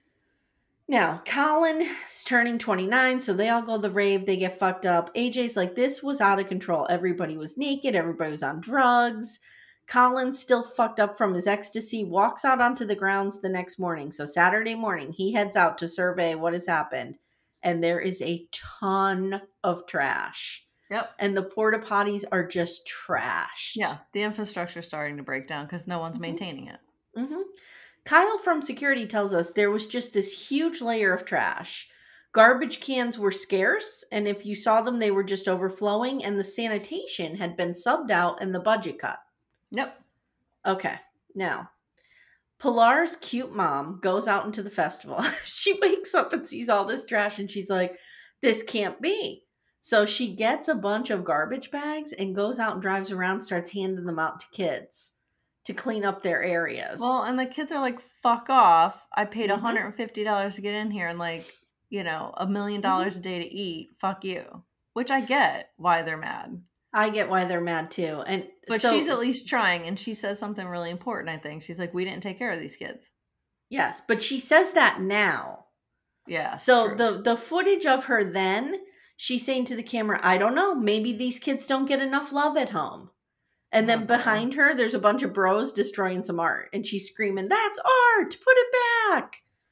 Speaker 3: Now, Colin is turning twenty-nine, so they all go to the rave. They get fucked up. A J's like, this was out of control. Everybody was naked. Everybody was on drugs. Colin's still fucked up from his ecstasy, walks out onto the grounds the next morning. So Saturday morning, he heads out to survey what has happened. And there is a ton of trash.
Speaker 4: Yep.
Speaker 3: And the porta potties are just trashed.
Speaker 4: Yeah, the infrastructure is starting to break down because no one's
Speaker 3: Mm-hmm.
Speaker 4: maintaining it.
Speaker 3: Mm-hmm. Kyle from security tells us there was just this huge layer of trash. Garbage cans were scarce, and if you saw them, they were just overflowing, and the sanitation had been subbed out and the budget cut.
Speaker 4: Yep.
Speaker 3: Okay, now, Pilar's cute mom goes out into the festival. She wakes up and sees all this trash, and she's like, this can't be. So she gets a bunch of garbage bags and goes out and drives around, starts handing them out to kids to clean up their areas.
Speaker 4: Well, and the kids are like, fuck off. I paid
Speaker 3: Mhm.
Speaker 4: one hundred fifty dollars to get in here and like, you know, a million dollars a day to eat. Fuck you. Which I get why they're mad.
Speaker 3: I get why they're mad too. And
Speaker 4: But
Speaker 3: so,
Speaker 4: she's at least trying, and she says something really important, I think. She's like, we didn't take care of these kids.
Speaker 3: yes, but she says that now.
Speaker 4: Yeah.
Speaker 3: So
Speaker 4: true.
Speaker 3: the the footage of her then, she's saying to the camera, I don't know, maybe these kids don't get enough love at home. And then
Speaker 4: Oh, boy.
Speaker 3: behind her, there's a bunch of bros destroying some art. And she's screaming, that's art! Put it back!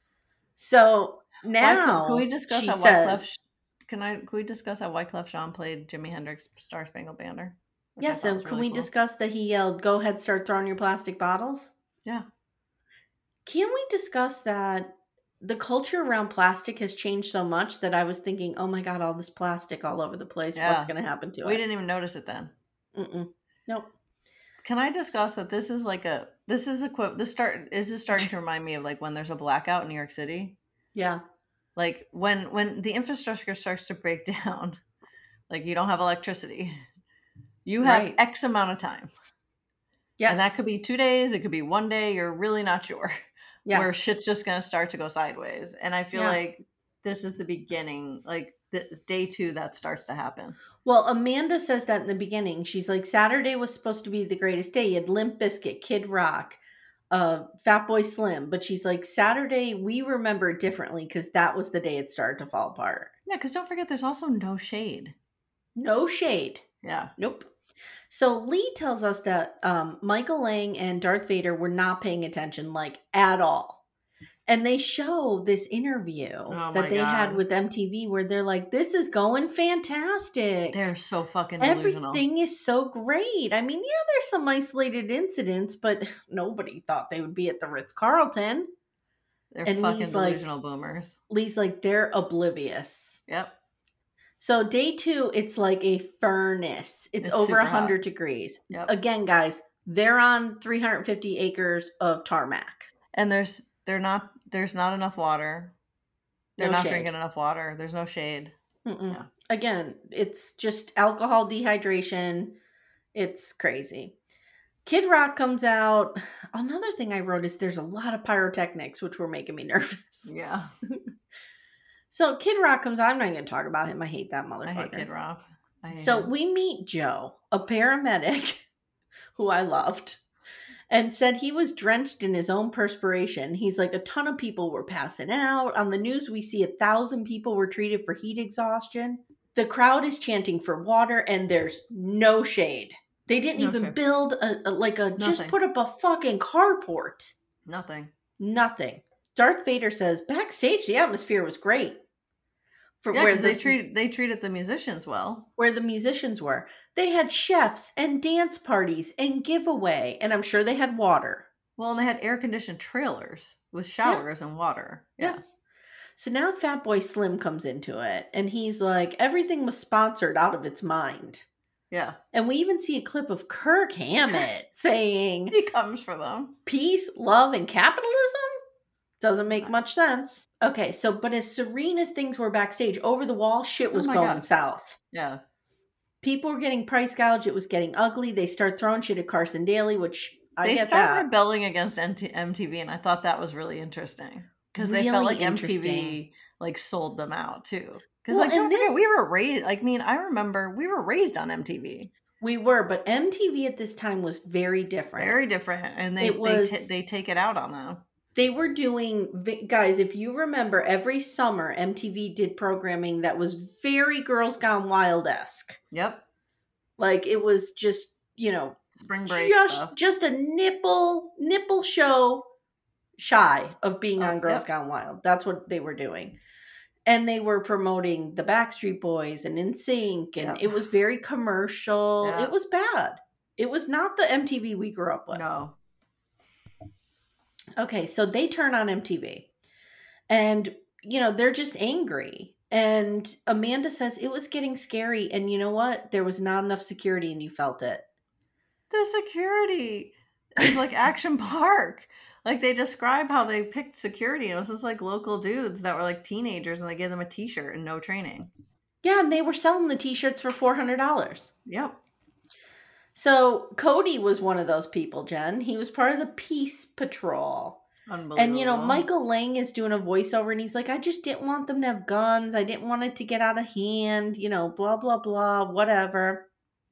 Speaker 3: So now,
Speaker 4: Wyclef- can we discuss
Speaker 3: she
Speaker 4: how
Speaker 3: says,
Speaker 4: Wyclef? Can I? Can we discuss how Wyclef Jean played Jimi Hendrix' Star Spangled Banner? Which I
Speaker 3: yes,
Speaker 4: thought
Speaker 3: and
Speaker 4: was
Speaker 3: can
Speaker 4: really
Speaker 3: we
Speaker 4: cool.
Speaker 3: discuss that he yelled, go ahead, start throwing your plastic bottles?
Speaker 4: Yeah.
Speaker 3: Can we discuss that the culture around plastic has changed so much that I was thinking, oh my God, all this plastic all over the place.
Speaker 4: Yeah.
Speaker 3: What's going to happen to
Speaker 4: We
Speaker 3: it?
Speaker 4: didn't even notice it then.
Speaker 3: Mm-mm. Nope.
Speaker 4: Can I discuss that this is like a this is a quote this start is this starting to remind me of like when there's a blackout in New York City?
Speaker 3: Yeah.
Speaker 4: Like when when the infrastructure starts to break down, like you don't have electricity. You have
Speaker 3: Right.
Speaker 4: X amount of time.
Speaker 3: Yes.
Speaker 4: And that could be two days, it could be one day, you're really not sure.
Speaker 3: yes.
Speaker 4: Where shit's just gonna start to go sideways. And I feel
Speaker 3: Yeah.
Speaker 4: like this is the beginning, like this day two that starts to happen.
Speaker 3: Well, Amanda says that in the beginning. She's like, Saturday was supposed to be the greatest day. You had Limp Bizkit, Kid Rock, uh, Fatboy Slim. But she's like, Saturday, we remember it differently because that was the day it started to fall apart.
Speaker 4: Yeah, because don't forget there's also no shade.
Speaker 3: No shade.
Speaker 4: Yeah.
Speaker 3: Nope. So Lee tells us that um, Michael Lang and Darth Vader were not paying attention, like, at all. And they show this interview
Speaker 4: Oh my
Speaker 3: that they had
Speaker 4: God.
Speaker 3: with M T V where they're like, this is going fantastic.
Speaker 4: They're so fucking delusional.
Speaker 3: Everything is so great. I mean, yeah, there's some isolated incidents, but nobody thought they would be at the Ritz-Carlton.
Speaker 4: They're
Speaker 3: and
Speaker 4: fucking
Speaker 3: Lee's like-
Speaker 4: delusional boomers.
Speaker 3: Lee's like, they're oblivious.
Speaker 4: Yep.
Speaker 3: So day two, it's like a furnace. It's,
Speaker 4: It's
Speaker 3: over
Speaker 4: super
Speaker 3: one
Speaker 4: hot.
Speaker 3: hundred degrees.
Speaker 4: Yep.
Speaker 3: Again, guys, they're on three hundred fifty acres of tarmac.
Speaker 4: And there's they're not there's not enough water. They're
Speaker 3: No
Speaker 4: not
Speaker 3: shade.
Speaker 4: drinking enough water. There's no shade.
Speaker 3: Mm-mm.
Speaker 4: Yeah.
Speaker 3: Again, it's just alcohol dehydration. It's crazy. Kid Rock comes out. Another thing I wrote is there's a lot of pyrotechnics, which were making me nervous.
Speaker 4: Yeah.
Speaker 3: So Kid Rock comes out. I'm not going to talk about him. I hate that motherfucker.
Speaker 4: I hate Kid Rock. I hate
Speaker 3: So
Speaker 4: him.
Speaker 3: we meet Joe, a paramedic who I loved. and said he was drenched in his own perspiration. He's like, a ton of people were passing out. On the news, we see a thousand people were treated for heat exhaustion. The crowd is chanting for water, and there's no shade. They didn't
Speaker 4: No
Speaker 3: even
Speaker 4: shade.
Speaker 3: build a, a like a, just
Speaker 4: Nothing.
Speaker 3: put up a fucking carport.
Speaker 4: Nothing.
Speaker 3: Nothing. Darth Vader says, backstage, the atmosphere was great. For
Speaker 4: Yeah,
Speaker 3: where
Speaker 4: because they
Speaker 3: this-
Speaker 4: treated they treated the musicians well.
Speaker 3: where the musicians were. They had chefs and dance parties and giveaway, and I'm sure they had water.
Speaker 4: Well, and they had air conditioned trailers with showers and water. Yeah.
Speaker 3: Yes. So now Fatboy Slim comes into it, and he's like, everything was sponsored out of its mind.
Speaker 4: Yeah.
Speaker 3: And we even see a clip of Kirk Hammett saying,
Speaker 4: He comes for them.
Speaker 3: peace, love, and capitalism? Doesn't make much sense. Okay, so, but as serene as things were backstage, over the wall, shit was
Speaker 4: Oh my
Speaker 3: going
Speaker 4: God.
Speaker 3: south.
Speaker 4: Yeah.
Speaker 3: People were getting price gouged. It was getting ugly. They start throwing shit at Carson Daly, which I
Speaker 4: They
Speaker 3: get
Speaker 4: start
Speaker 3: that.
Speaker 4: rebelling against M T V, and I thought that was really interesting. Because they felt
Speaker 3: Really
Speaker 4: like M T V
Speaker 3: interesting.
Speaker 4: like sold them out too. Because
Speaker 3: Well,
Speaker 4: like don't
Speaker 3: and
Speaker 4: forget
Speaker 3: this-
Speaker 4: we were raised. Like, I mean, I remember we were raised on M T V.
Speaker 3: We were, but M T V at this time was very different.
Speaker 4: Very different, and they
Speaker 3: It was-
Speaker 4: they, t- they take it out on them.
Speaker 3: They were doing, vi- guys, if you remember, every summer M T V did programming that was very Girls Gone Wild-esque.
Speaker 4: Yep.
Speaker 3: Like, it was just, you know,
Speaker 4: Spring break
Speaker 3: just
Speaker 4: stuff.
Speaker 3: just a nipple nipple show shy of being
Speaker 4: Oh,
Speaker 3: on Girls
Speaker 4: yep.
Speaker 3: Gone Wild. That's what they were doing. And they were promoting the Backstreet Boys and N Sync, and
Speaker 4: Yep.
Speaker 3: it was very commercial.
Speaker 4: Yeah.
Speaker 3: It was bad. It was not the M T V we grew up with.
Speaker 4: No.
Speaker 3: Okay, so they turn on M T V. And, you know, they're just angry. And Amanda says it was getting scary. And you know what? There was not enough security and you felt it.
Speaker 4: The security is like Action Park. Like they describe how they picked security. It was just like local dudes that were like teenagers, and they gave them a T-shirt and no training.
Speaker 3: Yeah, and they were selling the t-shirts for four hundred dollars.
Speaker 4: Yep.
Speaker 3: So Cody was one of those people, Jen. He was part of the Peace Patrol.
Speaker 4: Unbelievable.
Speaker 3: And, you know, Michael Lang is doing a voiceover, and he's like, I just didn't want them to have guns. I didn't want it to get out of hand, you know, blah, blah, blah, whatever.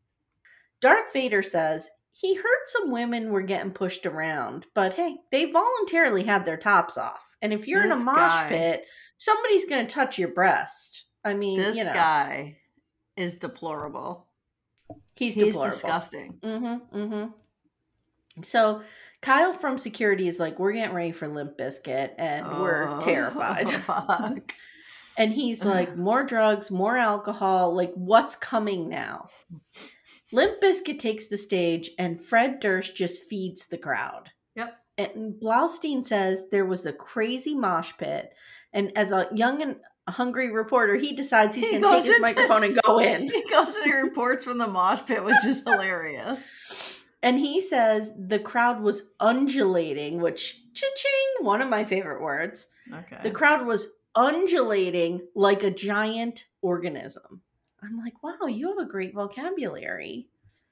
Speaker 3: Darth Vader says he heard some women were getting pushed around, but hey, they voluntarily had their tops off. And if you're in a
Speaker 4: This
Speaker 3: mosh
Speaker 4: guy-
Speaker 3: pit, somebody's going to touch your breast. I mean,
Speaker 4: This
Speaker 3: you know,
Speaker 4: guy is deplorable.
Speaker 3: he's
Speaker 4: He's
Speaker 3: deplorable.
Speaker 4: disgusting.
Speaker 3: Mm-hmm, mm-hmm. So Kyle from security is like, we're getting ready for Limp Bizkit, and we're
Speaker 4: Oh,
Speaker 3: terrified.
Speaker 4: Fuck.
Speaker 3: And he's like, more drugs, more alcohol. Like, what's coming now? Limp Bizkit takes the stage, and Fred Durst just feeds the crowd.
Speaker 4: Yep.
Speaker 3: And Blaustein says there was a crazy mosh pit. And as a young and hungry reporter, he decides he's
Speaker 4: He
Speaker 3: going to take
Speaker 4: goes
Speaker 3: his
Speaker 4: into-
Speaker 3: microphone and go in.
Speaker 4: He goes and he reports from the mosh pit, which is hilarious.
Speaker 3: And he says the crowd was undulating, which, cha-ching, one of my favorite words.
Speaker 4: Okay.
Speaker 3: The crowd was undulating like a giant organism. I'm like, wow, you have a great vocabulary.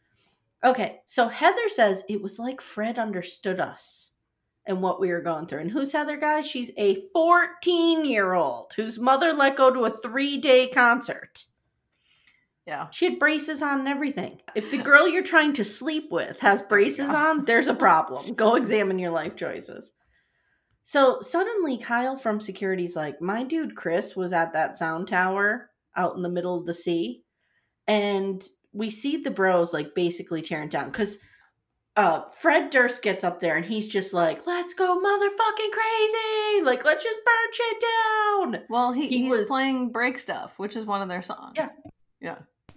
Speaker 3: Okay, so Heather says it was like Fred understood us and what we were going through. And who's Heather, guys? She's a fourteen-year-old whose mother let go to a three-day concert.
Speaker 4: Yeah.
Speaker 3: She had braces on and everything. If the girl you're trying to sleep with has braces on, there's a problem. Go examine your life choices. So suddenly Kyle from security's like, my dude Chris was at that sound tower out in the middle of the sea. And we see the bros like basically tearing down. Because uh, Fred Durst gets up there and he's just like, let's go motherfucking crazy. Like, let's just burn shit down.
Speaker 4: Well, he,
Speaker 3: He
Speaker 4: he's
Speaker 3: was-
Speaker 4: playing Break Stuff, which is one of their songs.
Speaker 3: Yeah.
Speaker 4: Yeah.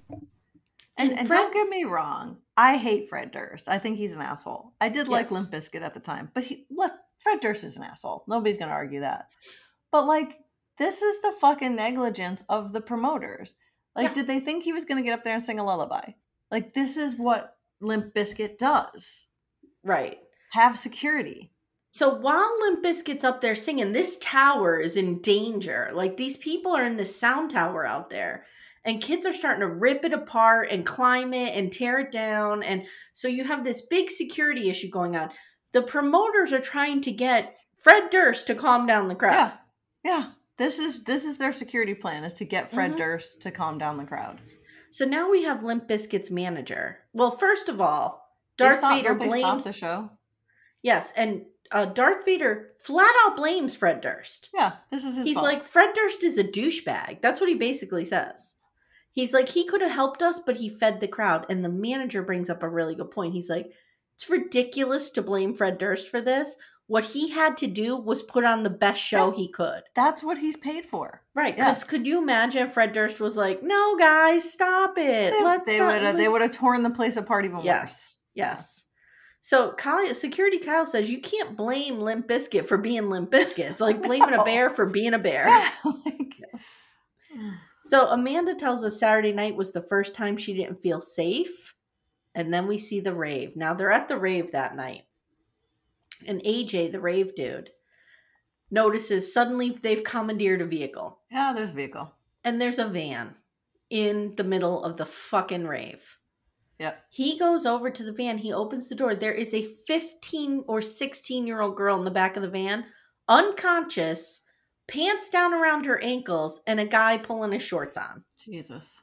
Speaker 4: And,
Speaker 3: And
Speaker 4: and
Speaker 3: Fred-
Speaker 4: don't get me wrong, I hate Fred Durst. I think he's an asshole. I did like
Speaker 3: Yes.
Speaker 4: Limp Bizkit at the time, but he look, Fred Durst is an asshole. Nobody's gonna argue that. But like, this is the fucking negligence of the promoters. Like,
Speaker 3: Yeah.
Speaker 4: did they think he was gonna get up there and sing a lullaby? Like, this is what Limp Bizkit does.
Speaker 3: Right.
Speaker 4: Have security.
Speaker 3: So while Limp Bizkit's up there singing, this tower is in danger. Like, these people are in this sound tower out there. And kids are starting to rip it apart and climb it and tear it down. And so you have this big security issue going on. The promoters are trying to get Fred Durst to calm down the crowd.
Speaker 4: Yeah. Yeah. This is this is their security plan, is to get Fred
Speaker 3: Mhm.
Speaker 4: Durst to calm down the crowd.
Speaker 3: So now we have Limp Bizkit's manager. Well, first of all,
Speaker 4: They
Speaker 3: Darth
Speaker 4: stop-
Speaker 3: Vader
Speaker 4: don't they stop
Speaker 3: blames...
Speaker 4: the show.
Speaker 3: Yes, and uh, Darth Vader flat out blames Fred Durst.
Speaker 4: Yeah, this is his
Speaker 3: He's
Speaker 4: fault.
Speaker 3: like, Fred Durst is a douchebag. That's what he basically says. He's like, he could have helped us, but he fed the crowd. And the manager brings up a really good point. He's like, it's ridiculous to blame Fred Durst for this. What he had to do was put on the best show
Speaker 4: Yeah.
Speaker 3: he could.
Speaker 4: That's what he's paid for.
Speaker 3: Right.
Speaker 4: Yeah.
Speaker 3: Because could you imagine if Fred Durst was like, no, guys, stop it.
Speaker 4: They,
Speaker 3: Let's
Speaker 4: they
Speaker 3: not-
Speaker 4: would have they would have torn the place apart even
Speaker 3: Yes.
Speaker 4: worse.
Speaker 3: Yes. So Kyle, Security Kyle says you can't blame Limp Bizkit for being Limp Bizkit. It's like blaming
Speaker 4: No.
Speaker 3: a bear for being a bear.
Speaker 4: Yeah, like,
Speaker 3: So Amanda tells us Saturday night was the first time she didn't feel safe. And then we see the rave. Now they're at the rave that night. And A J, the rave dude, notices suddenly they've commandeered a vehicle.
Speaker 4: yeah, there's a vehicle.
Speaker 3: And there's a van in the middle of the fucking rave.
Speaker 4: Yep.
Speaker 3: He goes over to the van. He opens the door. There is a fifteen or sixteen year old girl in the back of the van, unconscious, pants down around her ankles, and a guy pulling his shorts on.
Speaker 4: Jesus.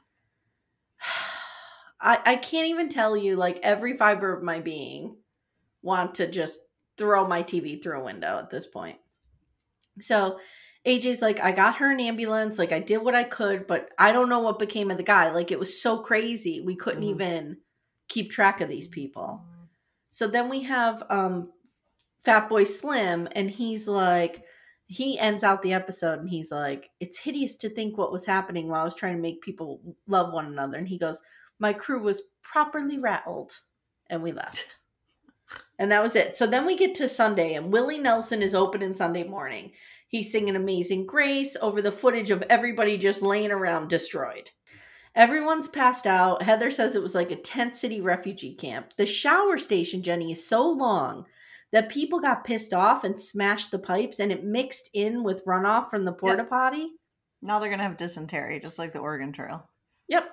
Speaker 3: I, I can't even tell you, like, every fiber of my being want to just throw my T V through a window at this point. So A J's like, I got her an ambulance. Like, I did what I could, but I don't know what became of the guy. Like, it was so crazy. We couldn't
Speaker 4: Mhm.
Speaker 3: even keep track of these people. So then we have um, Fatboy Slim, and he's like, he ends out the episode, and he's like, it's hideous to think what was happening while I was trying to make people love one another. And he goes, my crew was properly rattled, and we left. And that was it. So then we get to Sunday, and Willie Nelson is opening Sunday morning. He's singing Amazing Grace over the footage of everybody just laying around destroyed. Everyone's passed out. Heather says it was like a tent city refugee camp. The shower station, Jenny, is so long that people got pissed off and smashed the pipes, and it mixed in with runoff from the porta
Speaker 4: Yep.
Speaker 3: potty.
Speaker 4: Now they're gonna have dysentery, just like the Oregon Trail.
Speaker 3: Yep.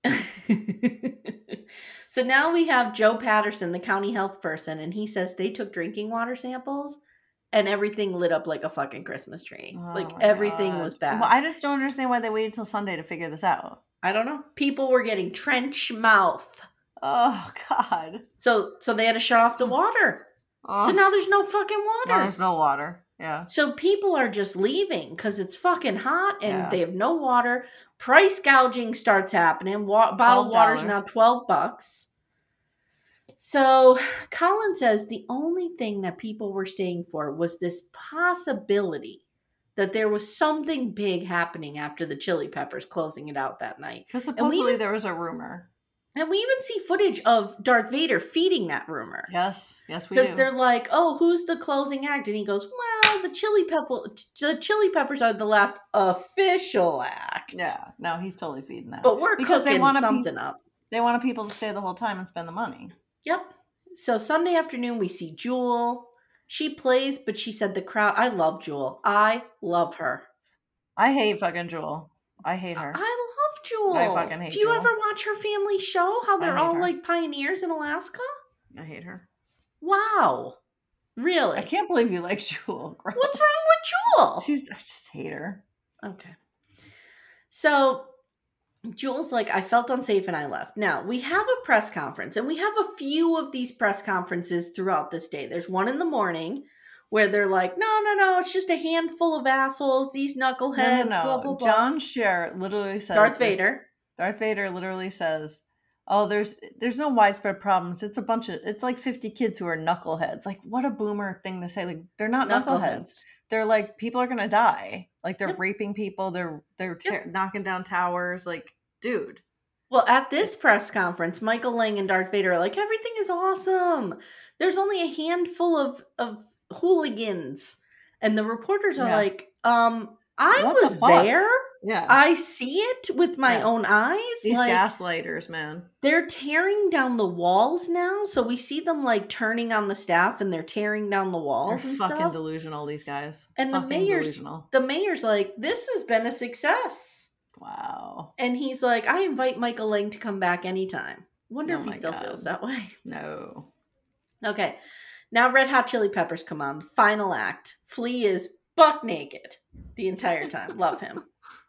Speaker 3: So now we have Joe Patterson, the county health person, and he says they took drinking water samples and everything lit up like a fucking Christmas tree.
Speaker 4: Oh
Speaker 3: like
Speaker 4: my
Speaker 3: everything
Speaker 4: God.
Speaker 3: was bad.
Speaker 4: Well, I just don't understand why they waited till Sunday to figure this out.
Speaker 3: I don't know. People were getting trench mouth.
Speaker 4: Oh God.
Speaker 3: So so they had to shut off the water.
Speaker 4: Oh,
Speaker 3: So now there's no fucking
Speaker 4: now
Speaker 3: water.
Speaker 4: there's no water. Yeah.
Speaker 3: So people are just leaving because it's fucking hot and
Speaker 4: Yeah.
Speaker 3: they have no water. Price gouging starts happening. Wa- bottled water's now twelve bucks. So Colin says the only thing that people were staying for was this possibility that there was something big happening after the Chili Peppers closing it out that night.
Speaker 4: Because
Speaker 3: And we
Speaker 4: supposedly
Speaker 3: even-
Speaker 4: there was a rumor.
Speaker 3: And we even see footage of Darth Vader feeding that rumor.
Speaker 4: Yes. Yes, we
Speaker 3: Because
Speaker 4: do.
Speaker 3: they're like, oh, who's the closing act? And he goes, well, the Chili Pepper, the Chili Peppers are the last official act.
Speaker 4: Yeah. No, he's totally feeding that.
Speaker 3: But we're
Speaker 4: Because they
Speaker 3: cooking
Speaker 4: wanna be-
Speaker 3: something up.
Speaker 4: They wanted people to stay the whole time and spend the money.
Speaker 3: Yep. So Sunday afternoon, we see Jewel. She plays, but she said the crowd, I love Jewel. I love her.
Speaker 4: I hate fucking Jewel. I hate her.
Speaker 3: I love Jewel.
Speaker 4: I fucking hate
Speaker 3: Do you
Speaker 4: Jewel.
Speaker 3: ever watch her family show? How they're
Speaker 4: hate
Speaker 3: all
Speaker 4: her.
Speaker 3: like pioneers in Alaska?
Speaker 4: I hate her.
Speaker 3: Wow. Really?
Speaker 4: I can't believe you like Jewel. Gross.
Speaker 3: What's wrong with Jewel?
Speaker 4: She's, I just hate her.
Speaker 3: Okay. So Jules like, I felt unsafe and I left. Now, we have a press conference, and we have a few of these press conferences throughout this day. There's one in the morning where they're like, no, no, no, it's just a handful of assholes, these knuckleheads,
Speaker 4: no, no, no.
Speaker 3: blah, blah, blah.
Speaker 4: John Scher literally says
Speaker 3: Darth
Speaker 4: this-
Speaker 3: Vader.
Speaker 4: Darth Vader literally says, "Oh, there's there's no widespread problems. It's a bunch of it's like fifty kids who are knuckleheads." Like, what a boomer thing to say. Like, they're not knuckleheads. They're like, people are gonna die. Like, they're
Speaker 3: Yep.
Speaker 4: raping people. They're they're te-
Speaker 3: Yep.
Speaker 4: knocking down towers. Like, dude.
Speaker 3: Well, at this press conference, Michael Lang and Darth Vader are like, everything is awesome. There's only a handful of, of hooligans. And the reporters are
Speaker 4: Yeah.
Speaker 3: like, um, I
Speaker 4: What the
Speaker 3: was
Speaker 4: fuck?
Speaker 3: there.
Speaker 4: Yeah.
Speaker 3: I see it with my
Speaker 4: Yeah.
Speaker 3: own eyes.
Speaker 4: These
Speaker 3: like,
Speaker 4: gaslighters, man.
Speaker 3: they're tearing down the walls now. So we see them like turning on the staff and they're tearing down the
Speaker 4: They're
Speaker 3: walls and
Speaker 4: fucking
Speaker 3: stuff.
Speaker 4: delusional, these guys.
Speaker 3: And the
Speaker 4: Fucking
Speaker 3: mayor's
Speaker 4: delusional.
Speaker 3: the mayor's like, this has been a success.
Speaker 4: Wow.
Speaker 3: And he's like, I invite Michael Lang to come back anytime. Wonder
Speaker 4: Oh
Speaker 3: if he
Speaker 4: my
Speaker 3: still
Speaker 4: God.
Speaker 3: feels that way.
Speaker 4: No.
Speaker 3: Okay. Now Red Hot Chili Peppers come on. Final act. Flea is buck naked the entire time. Love him.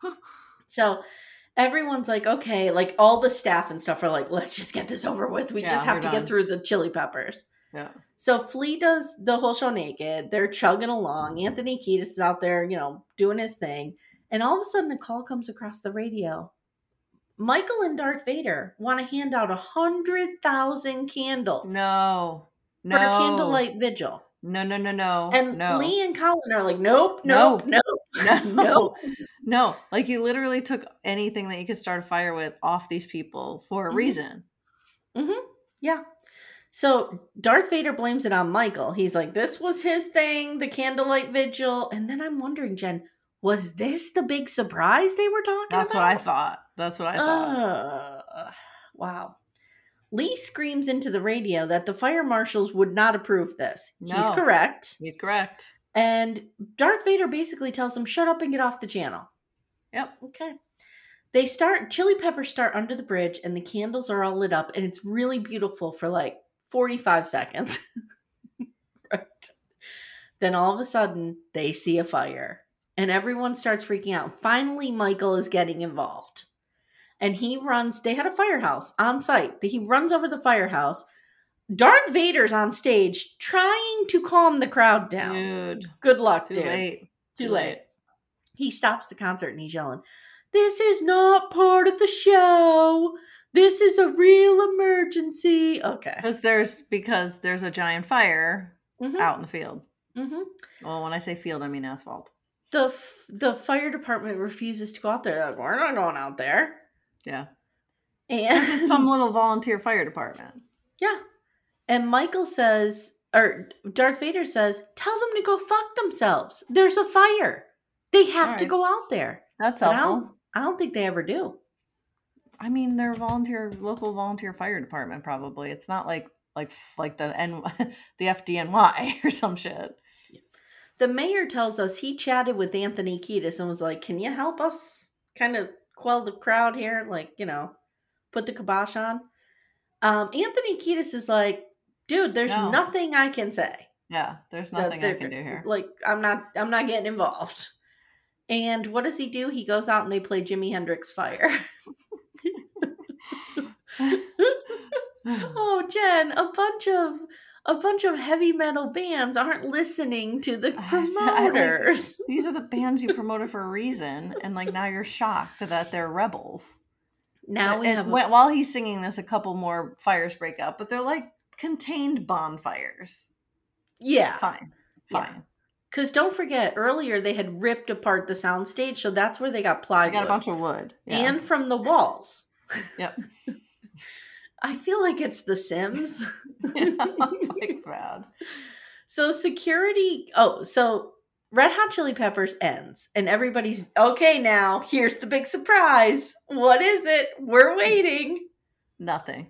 Speaker 3: So everyone's like, okay, like all the staff and stuff are like, let's just get this over with. We
Speaker 4: Yeah,
Speaker 3: just have
Speaker 4: we're
Speaker 3: to
Speaker 4: done.
Speaker 3: get through the Chili Peppers.
Speaker 4: Yeah.
Speaker 3: So Flea does the whole show naked. They're chugging along. Anthony Kiedis is out there, you know, doing his thing. And all of a sudden a call comes across the radio. Michael and Darth Vader want to hand out a hundred thousand candles.
Speaker 4: No.
Speaker 3: For
Speaker 4: No.
Speaker 3: a candlelight vigil.
Speaker 4: No, no, no, no.
Speaker 3: And
Speaker 4: no.
Speaker 3: Lee and Colin are like, nope, nope,
Speaker 4: No.
Speaker 3: nope,
Speaker 4: No.
Speaker 3: nope.
Speaker 4: No. Like you literally took anything that you could start a fire with off these people for a
Speaker 3: Mhm.
Speaker 4: reason.
Speaker 3: Mm-hmm. Yeah. So Darth Vader blames it on Michael. He's like, this was his thing, the candlelight vigil. And then I'm wondering, Jen, was this the big surprise they were talking
Speaker 4: That's
Speaker 3: about?
Speaker 4: what I thought. That's what I thought.
Speaker 3: Uh, wow. Lee screams into the radio that the fire marshals would not approve this.
Speaker 4: No.
Speaker 3: He's correct.
Speaker 4: He's correct.
Speaker 3: And Darth Vader basically tells him, shut up and get off the channel.
Speaker 4: Yep.
Speaker 3: Okay. They start, Chili Peppers start under the bridge and the candles are all lit up and it's really beautiful for like forty-five seconds. Right. Then all of a sudden they see a fire and everyone starts freaking out. Finally, Michael is getting involved and he runs, they had a firehouse on site. He runs over the firehouse. Darth Vader's on stage trying to calm the crowd down.
Speaker 4: Dude.
Speaker 3: Good luck,
Speaker 4: Too
Speaker 3: dude.
Speaker 4: late.
Speaker 3: Too, Too late. late. He stops the concert and he's yelling, this is not part of the show. This is a real emergency. Okay.
Speaker 4: Because there's because there's a giant fire
Speaker 3: Mhm.
Speaker 4: out in the field.
Speaker 3: Mm-hmm.
Speaker 4: Well, when I say field, I mean asphalt.
Speaker 3: The f- the fire department refuses to go out there. They're like, we're not going out there.
Speaker 4: Yeah.
Speaker 3: And
Speaker 4: It's some little volunteer fire department.
Speaker 3: Yeah. And Michael says, or Darth Vader says, tell them to go fuck themselves. There's a fire. They have
Speaker 4: All
Speaker 3: to
Speaker 4: right.
Speaker 3: go out there.
Speaker 4: That's
Speaker 3: But I
Speaker 4: helpful.
Speaker 3: don't, I don't think they ever do.
Speaker 4: I mean, they're volunteer, local volunteer fire department. Probably. It's not like like like the N the F D N Y or some shit.
Speaker 3: The mayor tells us he chatted with Anthony Kiedis and was like, can you help us kind of quell the crowd here? Like, you know, put the kibosh on. Um, Anthony Kiedis is like, dude, there's
Speaker 4: No.
Speaker 3: nothing I can say.
Speaker 4: Yeah, there's
Speaker 3: that
Speaker 4: nothing I
Speaker 3: they're-
Speaker 4: can do here.
Speaker 3: Like, I'm not, I'm not getting involved. And what does he do? He goes out and they play Jimi Hendrix Fire. Oh, Jen, a bunch of a bunch of heavy metal bands aren't listening to the
Speaker 4: I like-
Speaker 3: promoters.
Speaker 4: These are the bands you promoted for a reason, and like now you're shocked that they're rebels.
Speaker 3: Now we
Speaker 4: And
Speaker 3: have a,
Speaker 4: wh- while he's singing this, a couple more fires break out, but they're like contained bonfires.
Speaker 3: yeah,
Speaker 4: Fine,
Speaker 3: Yeah.
Speaker 4: fine.
Speaker 3: because don't forget earlier they had ripped apart the soundstage, so that's where they got
Speaker 4: I
Speaker 3: plywood
Speaker 4: got a bunch of wood. Yeah.
Speaker 3: and from the walls.
Speaker 4: Yep.
Speaker 3: I feel like it's The Sims.
Speaker 4: It's like bad.
Speaker 3: So security, oh, so Red Hot Chili Peppers ends and everybody's, okay, now here's the big surprise. What is it? We're waiting.
Speaker 4: Nothing.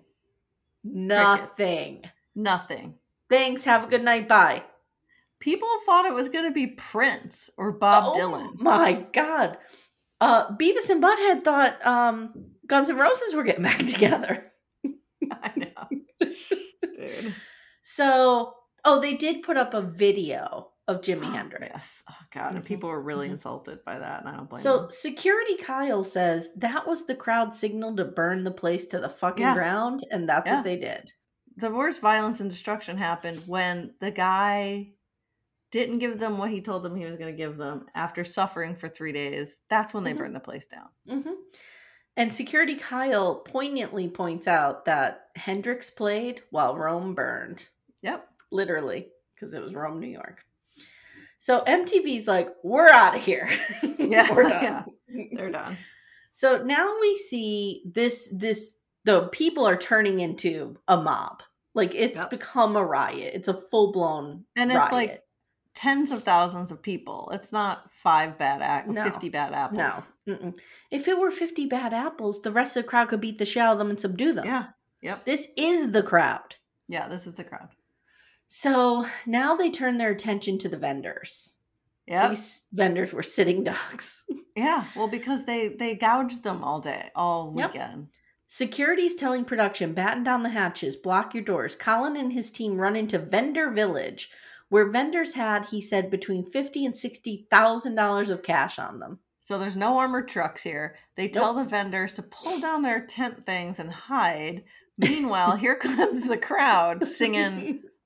Speaker 3: Nothing.
Speaker 4: Nothing.
Speaker 3: Thanks. Have a good night. Bye.
Speaker 4: People thought it was going to be Prince or Bob
Speaker 3: Oh
Speaker 4: Dylan.
Speaker 3: my God. Uh, Beavis and Butthead thought um, Guns N' Roses were getting back together.
Speaker 4: I know. Dude.
Speaker 3: So, oh, they did put up a video of Jimi Hendrix.
Speaker 4: Yes. Oh, God. And
Speaker 3: Mhm.
Speaker 4: people were really
Speaker 3: Mhm.
Speaker 4: insulted by that, and I don't blame
Speaker 3: So
Speaker 4: them.
Speaker 3: security Kyle says that was the crowd signal to burn the place to the fucking
Speaker 4: Yeah.
Speaker 3: ground, and that's
Speaker 4: Yeah.
Speaker 3: what they did.
Speaker 4: The worst violence and destruction happened when the guy didn't give them what he told them he was going to give them after suffering for three days. That's when they
Speaker 3: Mhm.
Speaker 4: burned the place down.
Speaker 3: hmm And security Kyle poignantly points out that Hendrix played while Rome burned,
Speaker 4: Yep.
Speaker 3: literally, because it was Rome, New York. So M T V's like, we're out of here.
Speaker 4: Yeah.
Speaker 3: We're done.
Speaker 4: Yeah. They're done.
Speaker 3: So now we see this, this, the people are turning into a mob. Like it's
Speaker 4: Yep.
Speaker 3: become a riot. It's a full blown
Speaker 4: And
Speaker 3: riot.
Speaker 4: it's like tens of thousands of people. It's not five bad apples,
Speaker 3: No.
Speaker 4: fifty bad apples.
Speaker 3: No. Mm-mm. If it were fifty bad apples, the rest of the crowd could beat the shit out of them and subdue them.
Speaker 4: Yeah. Yep.
Speaker 3: This is the crowd.
Speaker 4: Yeah, this is the crowd.
Speaker 3: So now they turn their attention to the vendors.
Speaker 4: Yep.
Speaker 3: These vendors were sitting ducks.
Speaker 4: Yeah. Well, because they they gouged them all day, all
Speaker 3: Yep.
Speaker 4: weekend.
Speaker 3: Security's telling production, batten down the hatches, block your doors. Colin and his team run into Vendor Village, where vendors had, he said, between fifty and sixty thousand dollars of cash on them.
Speaker 4: So there's no armored trucks here. They tell the vendors to pull down their tent things and hide. Meanwhile, here comes the crowd singing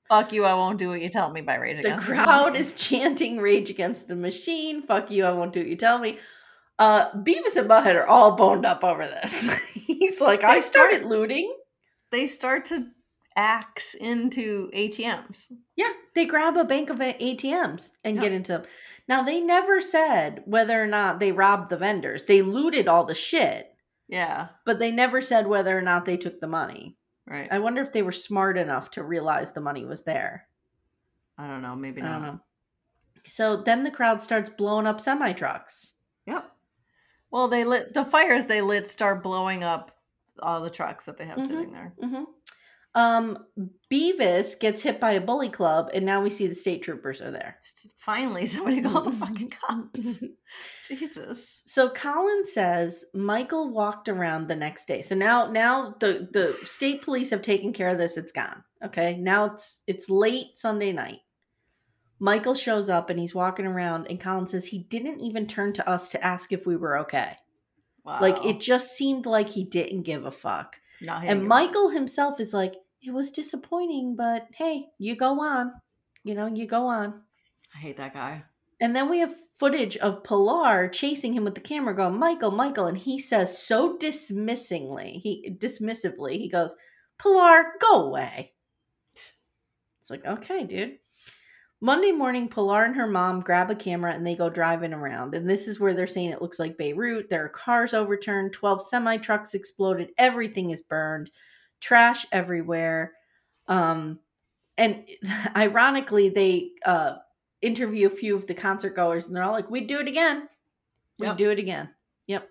Speaker 4: Fuck you, I won't do what you tell me by Rage
Speaker 3: The
Speaker 4: Against
Speaker 3: crowd is chanting Rage Against the Machine. Fuck you, I won't do what you tell me. Uh, Beavis and Butthead are all boned up over this. He's like,
Speaker 4: They
Speaker 3: I started
Speaker 4: start-
Speaker 3: looting.
Speaker 4: They start to axe into A T Ms.
Speaker 3: Yeah, they grab a bank of A T Ms and
Speaker 4: Yep.
Speaker 3: get into them. Now, they never said whether or not they robbed the vendors. They looted all the shit,
Speaker 4: Yeah,
Speaker 3: but they never said whether or not they took the money.
Speaker 4: right.
Speaker 3: I wonder if they were smart enough to realize the money was there.
Speaker 4: I don't know, maybe
Speaker 3: I
Speaker 4: not.
Speaker 3: don't know. So then the crowd starts blowing up semi-trucks.
Speaker 4: Yep. Well, they lit the fires they lit start blowing up all the trucks that they have
Speaker 3: Mhm.
Speaker 4: sitting there.
Speaker 3: Mm-hmm. Um, Beavis gets hit by a bully club, and now we see the state troopers are there.
Speaker 4: Finally, somebody called the fucking cops. Jesus.
Speaker 3: So Colin says Michael walked around the next day. So now, now the the state police have taken care of this. It's gone. Okay, now it's it's late Sunday night. Michael shows up and he's walking around, and Colin says he didn't even turn to us to ask if we were okay.
Speaker 4: Wow.
Speaker 3: Like it just seemed like he didn't give a fuck.
Speaker 4: No, he
Speaker 3: And
Speaker 4: didn't
Speaker 3: Michael himself is like, it was disappointing, but hey, you go on. You know, you go on.
Speaker 4: I hate that guy.
Speaker 3: And then we have footage of Pilar chasing him with the camera going, Michael, Michael. And he says so dismissingly, he dismissively, he goes, Pilar, go away. It's like, okay, dude. Monday morning, Pilar and her mom grab a camera and they go driving around. And this is where they're saying it looks like Beirut. There are cars overturned, twelve semi-trucks exploded, everything is burned, trash everywhere. Um, and ironically, they uh, interview a few of the concert goers and they're all like, we'd do it again. We'd
Speaker 4: Yep.
Speaker 3: do it again. Yep.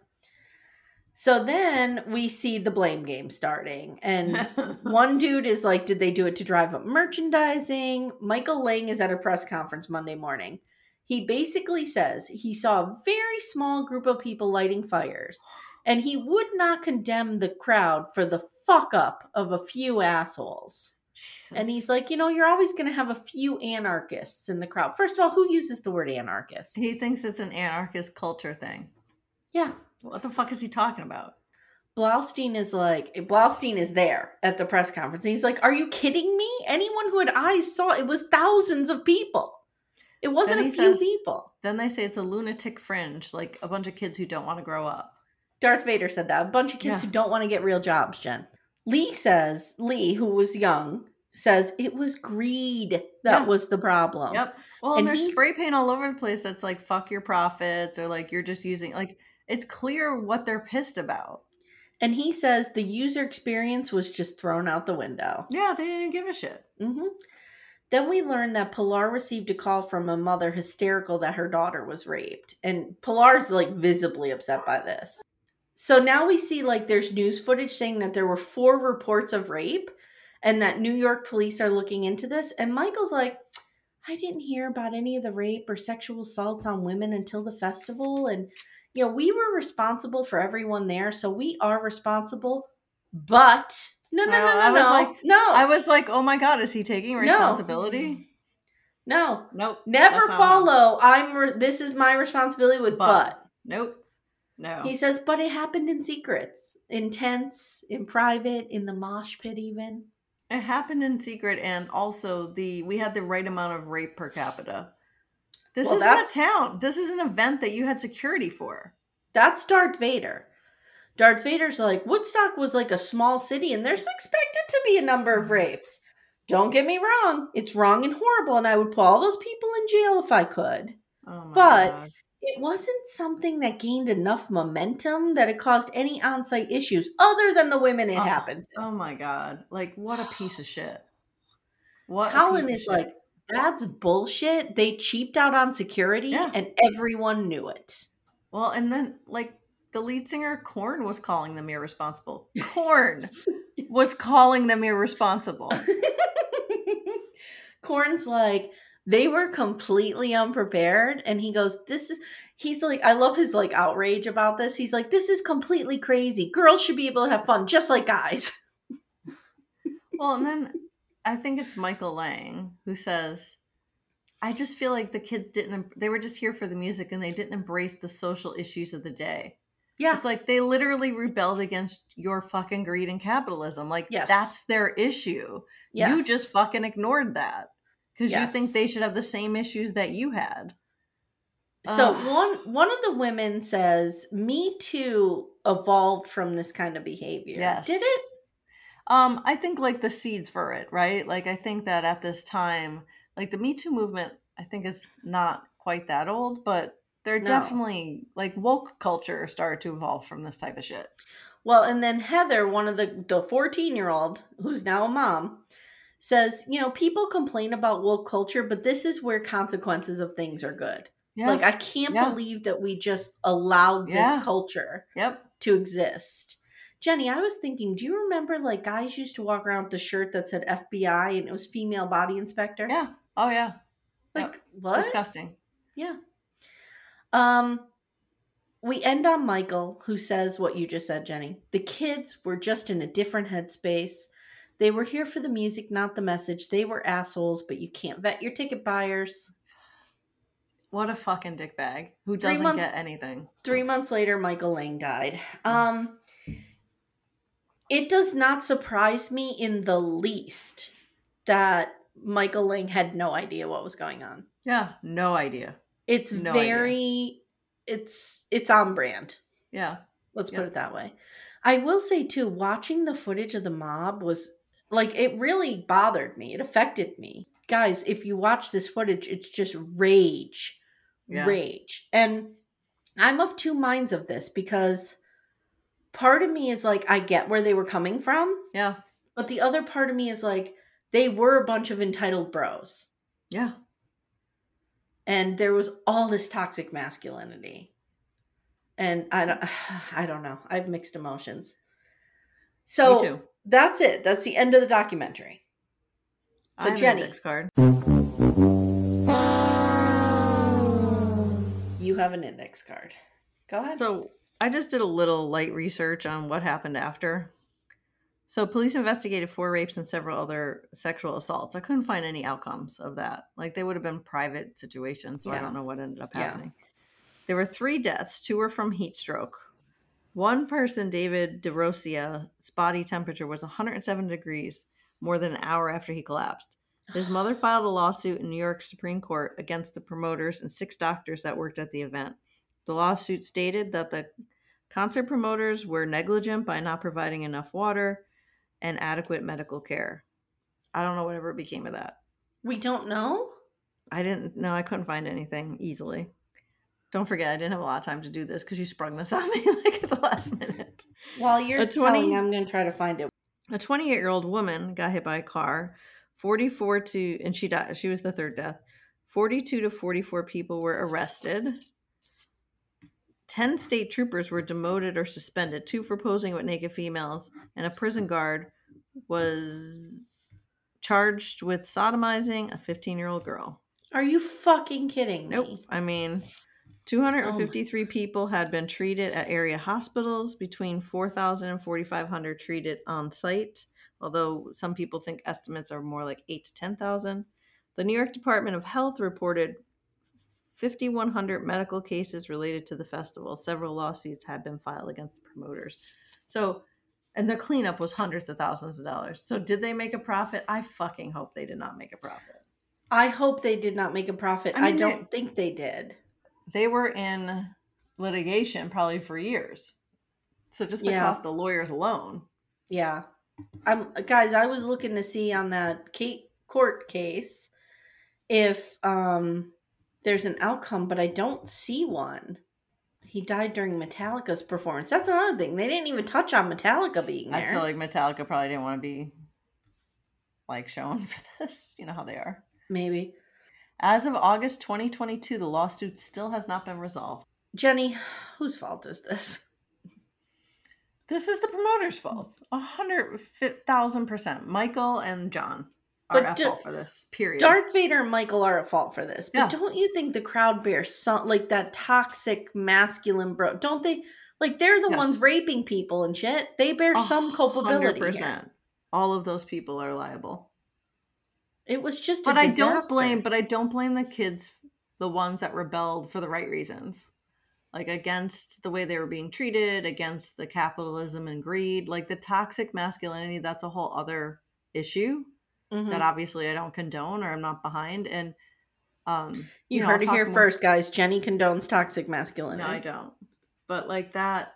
Speaker 3: So then we see the blame game starting. And one dude is like, did they do it to drive up merchandising? Michael Lang is at a press conference Monday morning. He basically says he saw a very small group of people lighting fires, and he would not condemn the crowd for the fuck up of a few assholes.
Speaker 4: Jesus.
Speaker 3: And he's like, you know, you're always going to have a few anarchists in the crowd. First of all, who uses the word anarchist?
Speaker 4: He thinks it's an anarchist culture thing.
Speaker 3: Yeah.
Speaker 4: What the fuck is he talking about?
Speaker 3: Blaustein is like, Blaustein is there at the press conference. And he's like, are you kidding me? Anyone who had eyes saw it was thousands of people. It wasn't
Speaker 4: Then
Speaker 3: a
Speaker 4: he
Speaker 3: few
Speaker 4: says-
Speaker 3: people.
Speaker 4: Then they say it's a lunatic fringe, like a bunch of kids who don't want to grow up.
Speaker 3: Darth Vader said that. A bunch of kids
Speaker 4: Yeah.
Speaker 3: who don't want to get real jobs, Jen. Lee says, Lee, who was young, says it was greed that
Speaker 4: Yeah.
Speaker 3: was the problem.
Speaker 4: Yep. Well, and,
Speaker 3: And
Speaker 4: there's
Speaker 3: he-
Speaker 4: spray paint all over the place that's like, fuck your profits, or like you're just using, like, it's clear what they're pissed about.
Speaker 3: And he says the user experience was just thrown out the window.
Speaker 4: Yeah, they didn't give a shit.
Speaker 3: Mm-hmm. Then we learned that Pilar received a call from a mother hysterical that her daughter was raped. And Pilar's like visibly upset by this. So now we see like there's news footage saying that there were four reports of rape and that New York police are looking into this. And Michael's like, I didn't hear about any of the rape or sexual assaults on women until the festival. And, you know, we were responsible for everyone there. So we are responsible. But no, no, no,
Speaker 4: Well,
Speaker 3: no,
Speaker 4: I was
Speaker 3: no.
Speaker 4: like-
Speaker 3: no.
Speaker 4: I was like, oh my God, is he taking responsibility?
Speaker 3: No.
Speaker 4: Nope.
Speaker 3: Never
Speaker 4: that's not
Speaker 3: follow. I'm. Re- this is my responsibility with
Speaker 4: But.
Speaker 3: but.
Speaker 4: Nope. No.
Speaker 3: He says, but it happened in secrets, in tents, in private, in the mosh pit, even.
Speaker 4: It happened in secret, and also the we had the right amount of rape per capita. This
Speaker 3: Well,
Speaker 4: isn't
Speaker 3: that's-
Speaker 4: a town. This is an event that you had security for.
Speaker 3: That's Darth Vader. Darth Vader's like, Woodstock was like a small city, and there's expected to be a number of rapes. Don't get me wrong; it's wrong and horrible, and I would put all those people in jail if I could.
Speaker 4: Oh my
Speaker 3: But
Speaker 4: God.
Speaker 3: it wasn't something that gained enough momentum that it caused any on-site issues other than the women it
Speaker 4: Oh,
Speaker 3: happened to.
Speaker 4: Oh my God. Like, what a piece of shit. What a
Speaker 3: Colin
Speaker 4: piece of
Speaker 3: is
Speaker 4: shit.
Speaker 3: like, that's bullshit. They cheaped out on security
Speaker 4: Yeah.
Speaker 3: and everyone knew it.
Speaker 4: Well, and then, like, the lead singer, Korn, was calling them irresponsible. Korn was calling them irresponsible.
Speaker 3: Korn's like, they were completely unprepared. And he goes, this is, he's like, I love his like outrage about this. He's like, this is completely crazy. Girls should be able to have fun just like guys.
Speaker 4: Well, and then I think it's Michael Lang who says, I just feel like the kids didn't, they were just here for the music and they didn't embrace the social issues of the day.
Speaker 3: Yeah.
Speaker 4: It's like they literally rebelled against your fucking greed and capitalism. Like,
Speaker 3: Yes.
Speaker 4: that's their issue.
Speaker 3: Yes.
Speaker 4: You just fucking ignored that because
Speaker 3: Yes.
Speaker 4: you think they should have the same issues that you had.
Speaker 3: So
Speaker 4: Ugh.
Speaker 3: one one of the women says, Me Too evolved from this kind of behavior.
Speaker 4: Yes.
Speaker 3: Did it?
Speaker 4: Um, I think like the seeds for it, right? Like I think that at this time, like the Me Too movement, I think is not quite that old, but they're
Speaker 3: No.
Speaker 4: definitely like woke culture started to evolve from this type of shit.
Speaker 3: Well, and then Heather, one of the the fourteen-year-old, who's now a mom, says, you know, people complain about woke culture, but this is where consequences of things are good.
Speaker 4: Yeah.
Speaker 3: Like, I can't
Speaker 4: Yeah.
Speaker 3: believe that we just allowed this
Speaker 4: Yeah.
Speaker 3: culture
Speaker 4: Yep.
Speaker 3: to exist. Jenny, I was thinking, do you remember like guys used to walk around with the shirt that said F B I and it was female body inspector?
Speaker 4: Yeah. Oh yeah.
Speaker 3: Like,
Speaker 4: Yep.
Speaker 3: what?
Speaker 4: Disgusting.
Speaker 3: Yeah. Um, we end on Michael, who says what you just said, Jenny. The kids were just in a different headspace. They were here for the music, not the message. They were assholes, but you can't vet your ticket buyers.
Speaker 4: What a fucking dickbag who
Speaker 3: Three
Speaker 4: doesn't
Speaker 3: months-
Speaker 4: get anything.
Speaker 3: Three months later, Michael Lang died. Um, it does not surprise me in the least that Michael Lang had no idea what was going on.
Speaker 4: Yeah. No idea.
Speaker 3: It's
Speaker 4: No
Speaker 3: very, it's it's on brand.
Speaker 4: Yeah.
Speaker 3: Let's
Speaker 4: Yep.
Speaker 3: put it that way. I will say too, watching the footage of the mob was like, it really bothered me. It affected me. Guys, if you watch this footage, it's just rage.
Speaker 4: Yeah.
Speaker 3: Rage. And I'm of two minds of this because part of me is like, I get where they were coming from.
Speaker 4: Yeah.
Speaker 3: But the other part of me is like, they were a bunch of entitled bros.
Speaker 4: Yeah.
Speaker 3: And there was all this toxic masculinity. And I don't, I don't know. I have mixed emotions. So
Speaker 4: Me too.
Speaker 3: that's it. That's the end of the documentary. So
Speaker 4: I have an
Speaker 3: Jenny,
Speaker 4: index card.
Speaker 3: you have an index card. Go ahead.
Speaker 4: So I just did a little light research on what happened after. So police investigated four rapes and several other sexual assaults. I couldn't find any outcomes of that. Like they would have been private situations, so I
Speaker 3: Yeah.
Speaker 4: don't know what ended up
Speaker 3: Yeah.
Speaker 4: happening. There were three deaths. Two were from heat stroke. One person, David DeRosia,'s body temperature was one hundred seven degrees more than an hour after he collapsed. His mother filed a lawsuit in New York Supreme Court against the promoters and six doctors that worked at the event. The lawsuit stated that the concert promoters were negligent by not providing enough water and adequate medical care. I don't know whatever became of that.
Speaker 3: We don't know?
Speaker 4: I didn't know. I couldn't find anything easily. Don't forget, I didn't have a lot of time to do this because you sprung this on me like at the last minute.
Speaker 3: While you're
Speaker 4: A twenty
Speaker 3: telling, I'm going to try to find it.
Speaker 4: A twenty-eight-year-old woman got hit by a car. forty-four to, and she died. She was the third death. forty-two to forty-four people were arrested. ten state troopers were demoted or suspended, two for posing with naked females, and a prison guard was charged with sodomizing a fifteen-year-old girl.
Speaker 3: Are you fucking kidding me?
Speaker 4: Nope. I mean, two hundred fifty-three oh people had been treated at area hospitals, between four thousand and forty-five hundred treated on site, although some people think estimates are more like eight to ten thousand. The New York Department of Health reported five thousand one hundred medical cases related to the festival. Several lawsuits had been filed against the promoters. So, and the cleanup was hundreds of thousands of dollars. So did they make a profit? I fucking hope they did not make a profit.
Speaker 3: I hope they did not make a profit.
Speaker 4: I mean,
Speaker 3: I don't
Speaker 4: they-
Speaker 3: think they did.
Speaker 4: They were in litigation probably for years. So just the
Speaker 3: Yeah.
Speaker 4: cost of lawyers alone.
Speaker 3: Yeah. I'm guys, I was looking to see on that Kate court case if um there's an outcome, but I don't see one. He died during Metallica's performance. That's another thing. They didn't even touch on Metallica being there.
Speaker 4: I feel like Metallica probably didn't want to be like shown for this. You know how they are.
Speaker 3: Maybe.
Speaker 4: As of August twenty twenty-two, the lawsuit still has not been resolved.
Speaker 3: Jenny, whose fault is this?
Speaker 4: This is the promoter's fault. A hundred thousand percent. Michael and John are
Speaker 3: But
Speaker 4: at
Speaker 3: do-
Speaker 4: fault for this. Period.
Speaker 3: Darth Vader and Michael are at fault for this. But
Speaker 4: Yeah.
Speaker 3: don't you think the crowd bears some like that toxic masculine bro? Don't they like they're the
Speaker 4: Yes.
Speaker 3: ones raping people and shit? They bear some culpability. Here.
Speaker 4: All of those people are liable.
Speaker 3: It was just a
Speaker 4: But I don't
Speaker 3: disaster.
Speaker 4: blame but I don't blame the kids, the ones that rebelled for the right reasons. like against the way they were being treated, against the capitalism and greed, like the toxic masculinity. That's a whole other issue
Speaker 3: Mm-hmm.
Speaker 4: that obviously I don't condone or I'm not behind. And um,
Speaker 3: you,
Speaker 4: you know,
Speaker 3: heard
Speaker 4: I'll
Speaker 3: it here
Speaker 4: talk more-
Speaker 3: first, guys. Jenny condones toxic masculinity.
Speaker 4: No, I don't. But like that,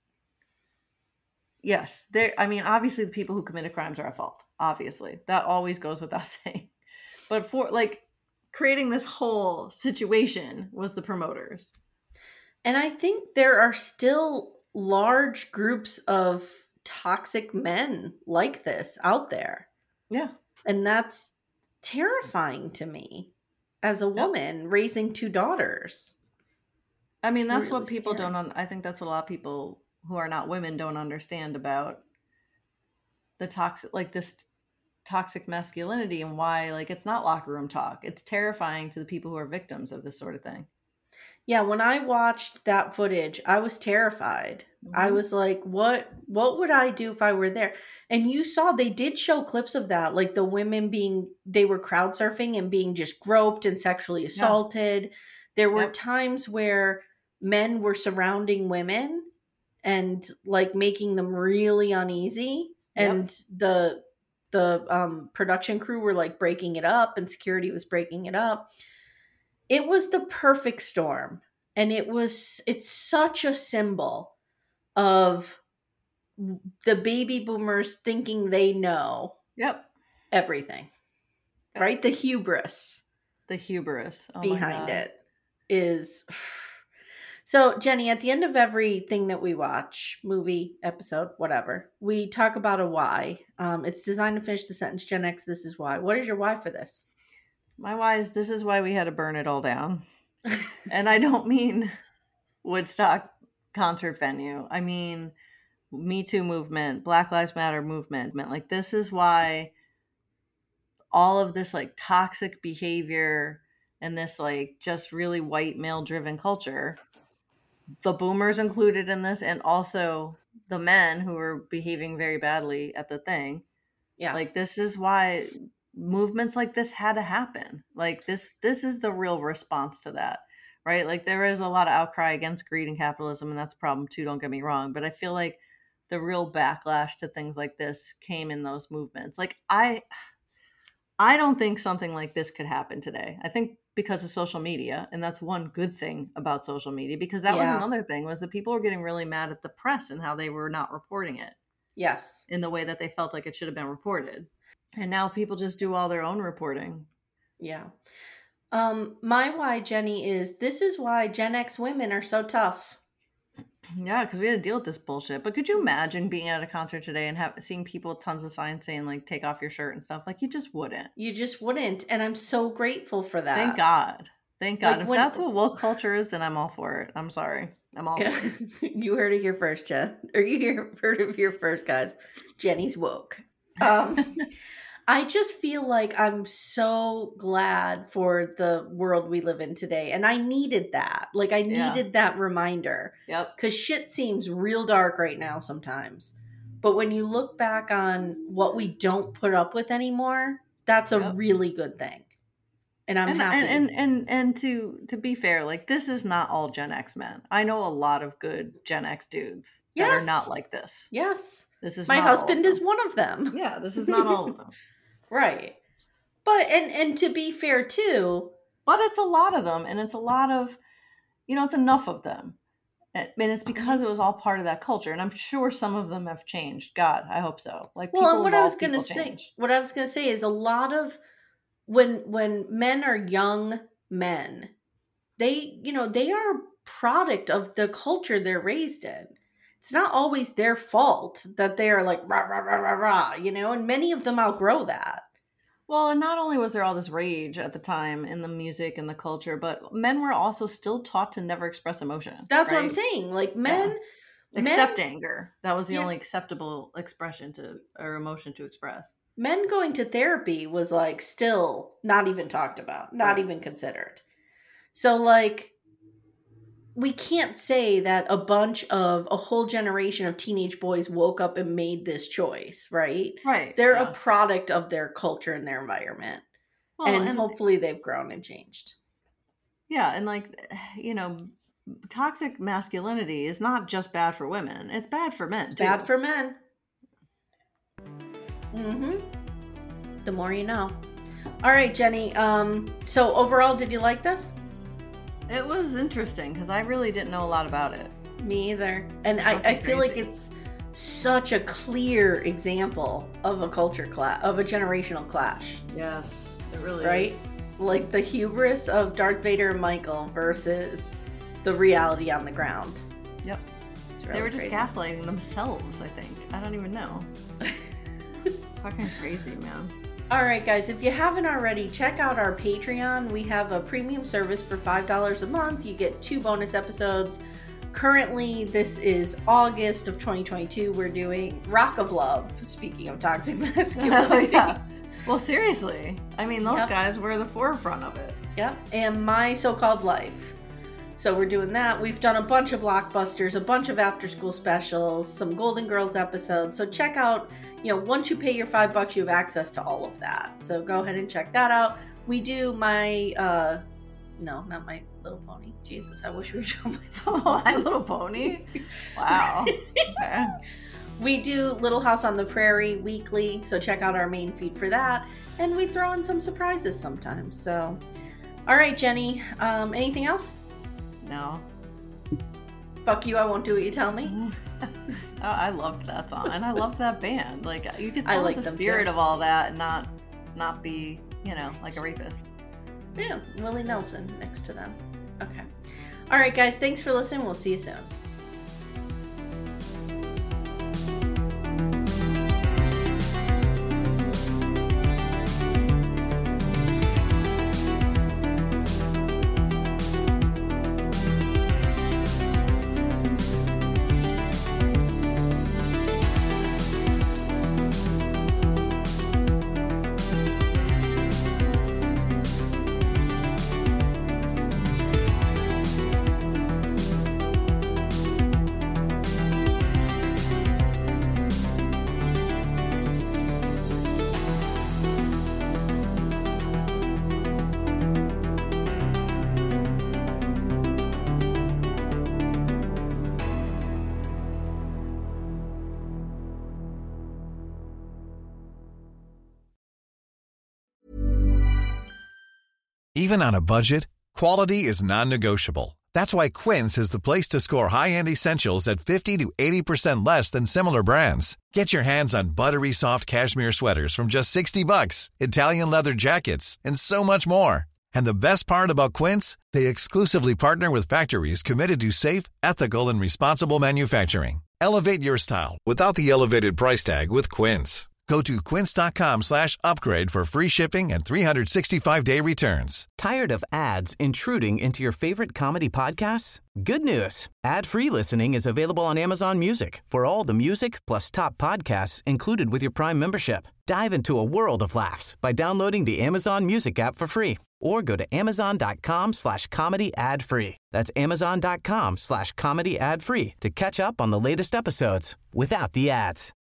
Speaker 4: yes, there. I mean, obviously, the people who committed crimes are at fault. Obviously, that always goes without saying. But for like creating this whole situation was the promoters.
Speaker 3: And I think there are still large groups of toxic men like this out there.
Speaker 4: Yeah.
Speaker 3: And that's terrifying to me as a woman yep. raising two daughters.
Speaker 4: I mean, it's that's really what people scary. don't, un- I think that's what a lot of people who are not women don't understand about the toxic, like this toxic masculinity and why, like, it's not locker room talk. It's terrifying to the people who are victims of this sort of thing.
Speaker 3: Yeah, when I watched that footage, I was terrified. Mm-hmm. I was like, what what would I do if I were there? And you saw they did show clips of that, like the women being, they were crowd surfing and being just groped and sexually assaulted. Yeah. There were yep. times where men were surrounding women and like making them really uneasy. Yep. And the the um, production crew were like breaking it up and security was breaking it up. It was the perfect storm. And it was, it's such a symbol of the baby boomers thinking they know
Speaker 4: yep.
Speaker 3: everything, yep. right? The hubris.
Speaker 4: The hubris oh
Speaker 3: behind it is. So Jenny, at the end of everything that we watch, movie, episode, whatever, we talk about a why. Um, it's designed to finish the sentence, Gen X, this is why. What is your why for this?
Speaker 4: My why is this is why we had to burn it all down. And I don't mean Woodstock concert venue. I mean Me Too movement, Black Lives Matter movement. Like this is why all of this like toxic behavior and this like just really white male driven culture, the boomers included in this, and also the men who were behaving very badly at the thing.
Speaker 3: Yeah.
Speaker 4: Like this is why movements like this had to happen. Like this, this is the real response to that, right? Like there is a lot of outcry against greed and capitalism, and that's a problem too, don't get me wrong. But I feel like the real backlash to things like this came in those movements. Like I, I don't think something like this could happen today. I think because of social media, and that's one good thing about social media, because that yeah. was another thing, was that people were getting really mad at the press and how they were not reporting it.
Speaker 3: Yes.
Speaker 4: In the way that they felt like it should have been reported. And now people just do all their own reporting.
Speaker 3: Yeah. Um, my why, Jenny, is this is why Gen X women are so tough.
Speaker 4: Yeah, because we had to deal with this bullshit. But could you imagine being at a concert today and have seeing people with tons of signs saying, like, take off your shirt and stuff? Like, you just wouldn't.
Speaker 3: You just wouldn't. And I'm so grateful for that.
Speaker 4: Thank God. Thank God.
Speaker 3: Like
Speaker 4: if
Speaker 3: when,
Speaker 4: that's what woke culture is, then I'm all for it. I'm sorry. I'm all
Speaker 3: yeah.
Speaker 4: for it.
Speaker 3: You heard it here first, Jen. Or you hear, heard it here first, guys. Jenny's woke. Um, I just feel like I'm so glad for the world we live in today. And I needed that. Like, I needed yeah. that reminder.
Speaker 4: Yep.
Speaker 3: Because shit seems real dark right now sometimes. But when you look back on what we don't put up with anymore, that's a yep. really good thing. And I'm
Speaker 4: and,
Speaker 3: happy.
Speaker 4: And, and and and to to be fair, like, this is not all Gen X men. I know a lot of good Gen X dudes
Speaker 3: yes.
Speaker 4: that are not like this.
Speaker 3: Yes.
Speaker 4: This is
Speaker 3: my husband is one of them.
Speaker 4: Yeah, this is not all of them.
Speaker 3: Right. But and and to be fair too,
Speaker 4: but it's a lot of them, and it's a lot of, you know, it's enough of them. And it's because it was all part of that culture, and I'm sure some of them have changed. God, I hope so. Like,
Speaker 3: well,
Speaker 4: people
Speaker 3: and what
Speaker 4: evolve,
Speaker 3: I was going to say,
Speaker 4: change.
Speaker 3: what I was going to say is a lot of when when men are young men, they, you know, they are a product of the culture they're raised in. It's not always their fault that they are like rah rah rah rah rah, you know, and many of them outgrow that.
Speaker 4: Well, and not only was there all this rage at the time in the music and the culture, but men were also still taught to never express emotion.
Speaker 3: That's
Speaker 4: right?
Speaker 3: what I'm saying. Like men,
Speaker 4: yeah.
Speaker 3: men
Speaker 4: except anger. That was the
Speaker 3: yeah.
Speaker 4: only acceptable expression to or emotion to express.
Speaker 3: Men going to therapy was like still not even talked about, not
Speaker 4: right.
Speaker 3: even considered. So like, we can't say that a bunch of a whole generation of teenage boys woke up and made this choice, right?
Speaker 4: Right.
Speaker 3: They're
Speaker 4: yeah.
Speaker 3: a product of their culture and their environment.
Speaker 4: Well,
Speaker 3: and,
Speaker 4: and
Speaker 3: hopefully they've grown and changed.
Speaker 4: Yeah. And like, you know, toxic masculinity is not just bad for women. It's bad for men,
Speaker 3: It's
Speaker 4: too.
Speaker 3: bad for men. Mm-hmm. The more you know. All right, Jenny. Um, so overall, did you like this?
Speaker 4: It was interesting because I really didn't know a lot about it.
Speaker 3: Me either. And I, I feel like it's such a clear example of a culture clash, of a generational clash.
Speaker 4: Yes, it really
Speaker 3: right?
Speaker 4: is.
Speaker 3: Like the hubris of Darth Vader and Michael versus the reality on the ground.
Speaker 4: Yep.
Speaker 3: It's really
Speaker 4: they were just
Speaker 3: crazy.
Speaker 4: gaslighting themselves, I think. I don't even know. Fucking crazy, man.
Speaker 3: All right, guys, if you haven't already, check out our Patreon. We have a premium service for five dollars a month. You get two bonus episodes. Currently, this is August of twenty twenty-two. We're doing Rock of Love, speaking of toxic masculinity.
Speaker 4: Yeah. Well, seriously. I mean, those
Speaker 3: Yep.
Speaker 4: guys were the forefront of it.
Speaker 3: Yep, and My So-Called Life. So we're doing that. We've done a bunch of blockbusters, a bunch of after-school specials, some Golden Girls episodes. So check out, you know, once you pay your five bucks, you have access to all of that. So go ahead and check that out. We do my, uh, no, not My Little Pony. Jesus, I wish we were doing
Speaker 4: Oh, My Little Pony? Wow. Okay.
Speaker 3: We do Little House on the Prairie weekly, so check out our main feed for that. And we throw in some surprises sometimes. So, all right, Jenny, um, anything else?
Speaker 4: No.
Speaker 3: Fuck you, I won't do what you tell me.
Speaker 4: Oh, I loved that song, and I loved that band. Like, you can
Speaker 3: I
Speaker 4: still
Speaker 3: like
Speaker 4: have the
Speaker 3: them
Speaker 4: spirit
Speaker 3: too.
Speaker 4: of all that and not, not be, you know, like a rapist.
Speaker 3: Yeah, Willie Nelson next to them. Okay. All right, guys, thanks for listening. We'll see you soon.
Speaker 10: Even on a budget, quality is non-negotiable. That's why Quince is the place to score high-end essentials at fifty to eighty percent less than similar brands. Get your hands on buttery soft cashmere sweaters from just sixty bucks, Italian leather jackets, and so much more. And the best part about Quince, they exclusively partner with factories committed to safe, ethical, and responsible manufacturing. Elevate your style without the elevated price tag with Quince. Go to quince.com slash upgrade for free shipping and three sixty-five day returns.
Speaker 2: Tired of ads intruding into your favorite comedy podcasts? Good news. Ad-free listening is available on Amazon Music for all the music plus top podcasts included with your Prime membership. Dive into a world of laughs by downloading the Amazon Music app for free or go to amazon.com slash comedy ad free. That's amazon.com slash comedy ad free to catch up on the latest episodes without the ads.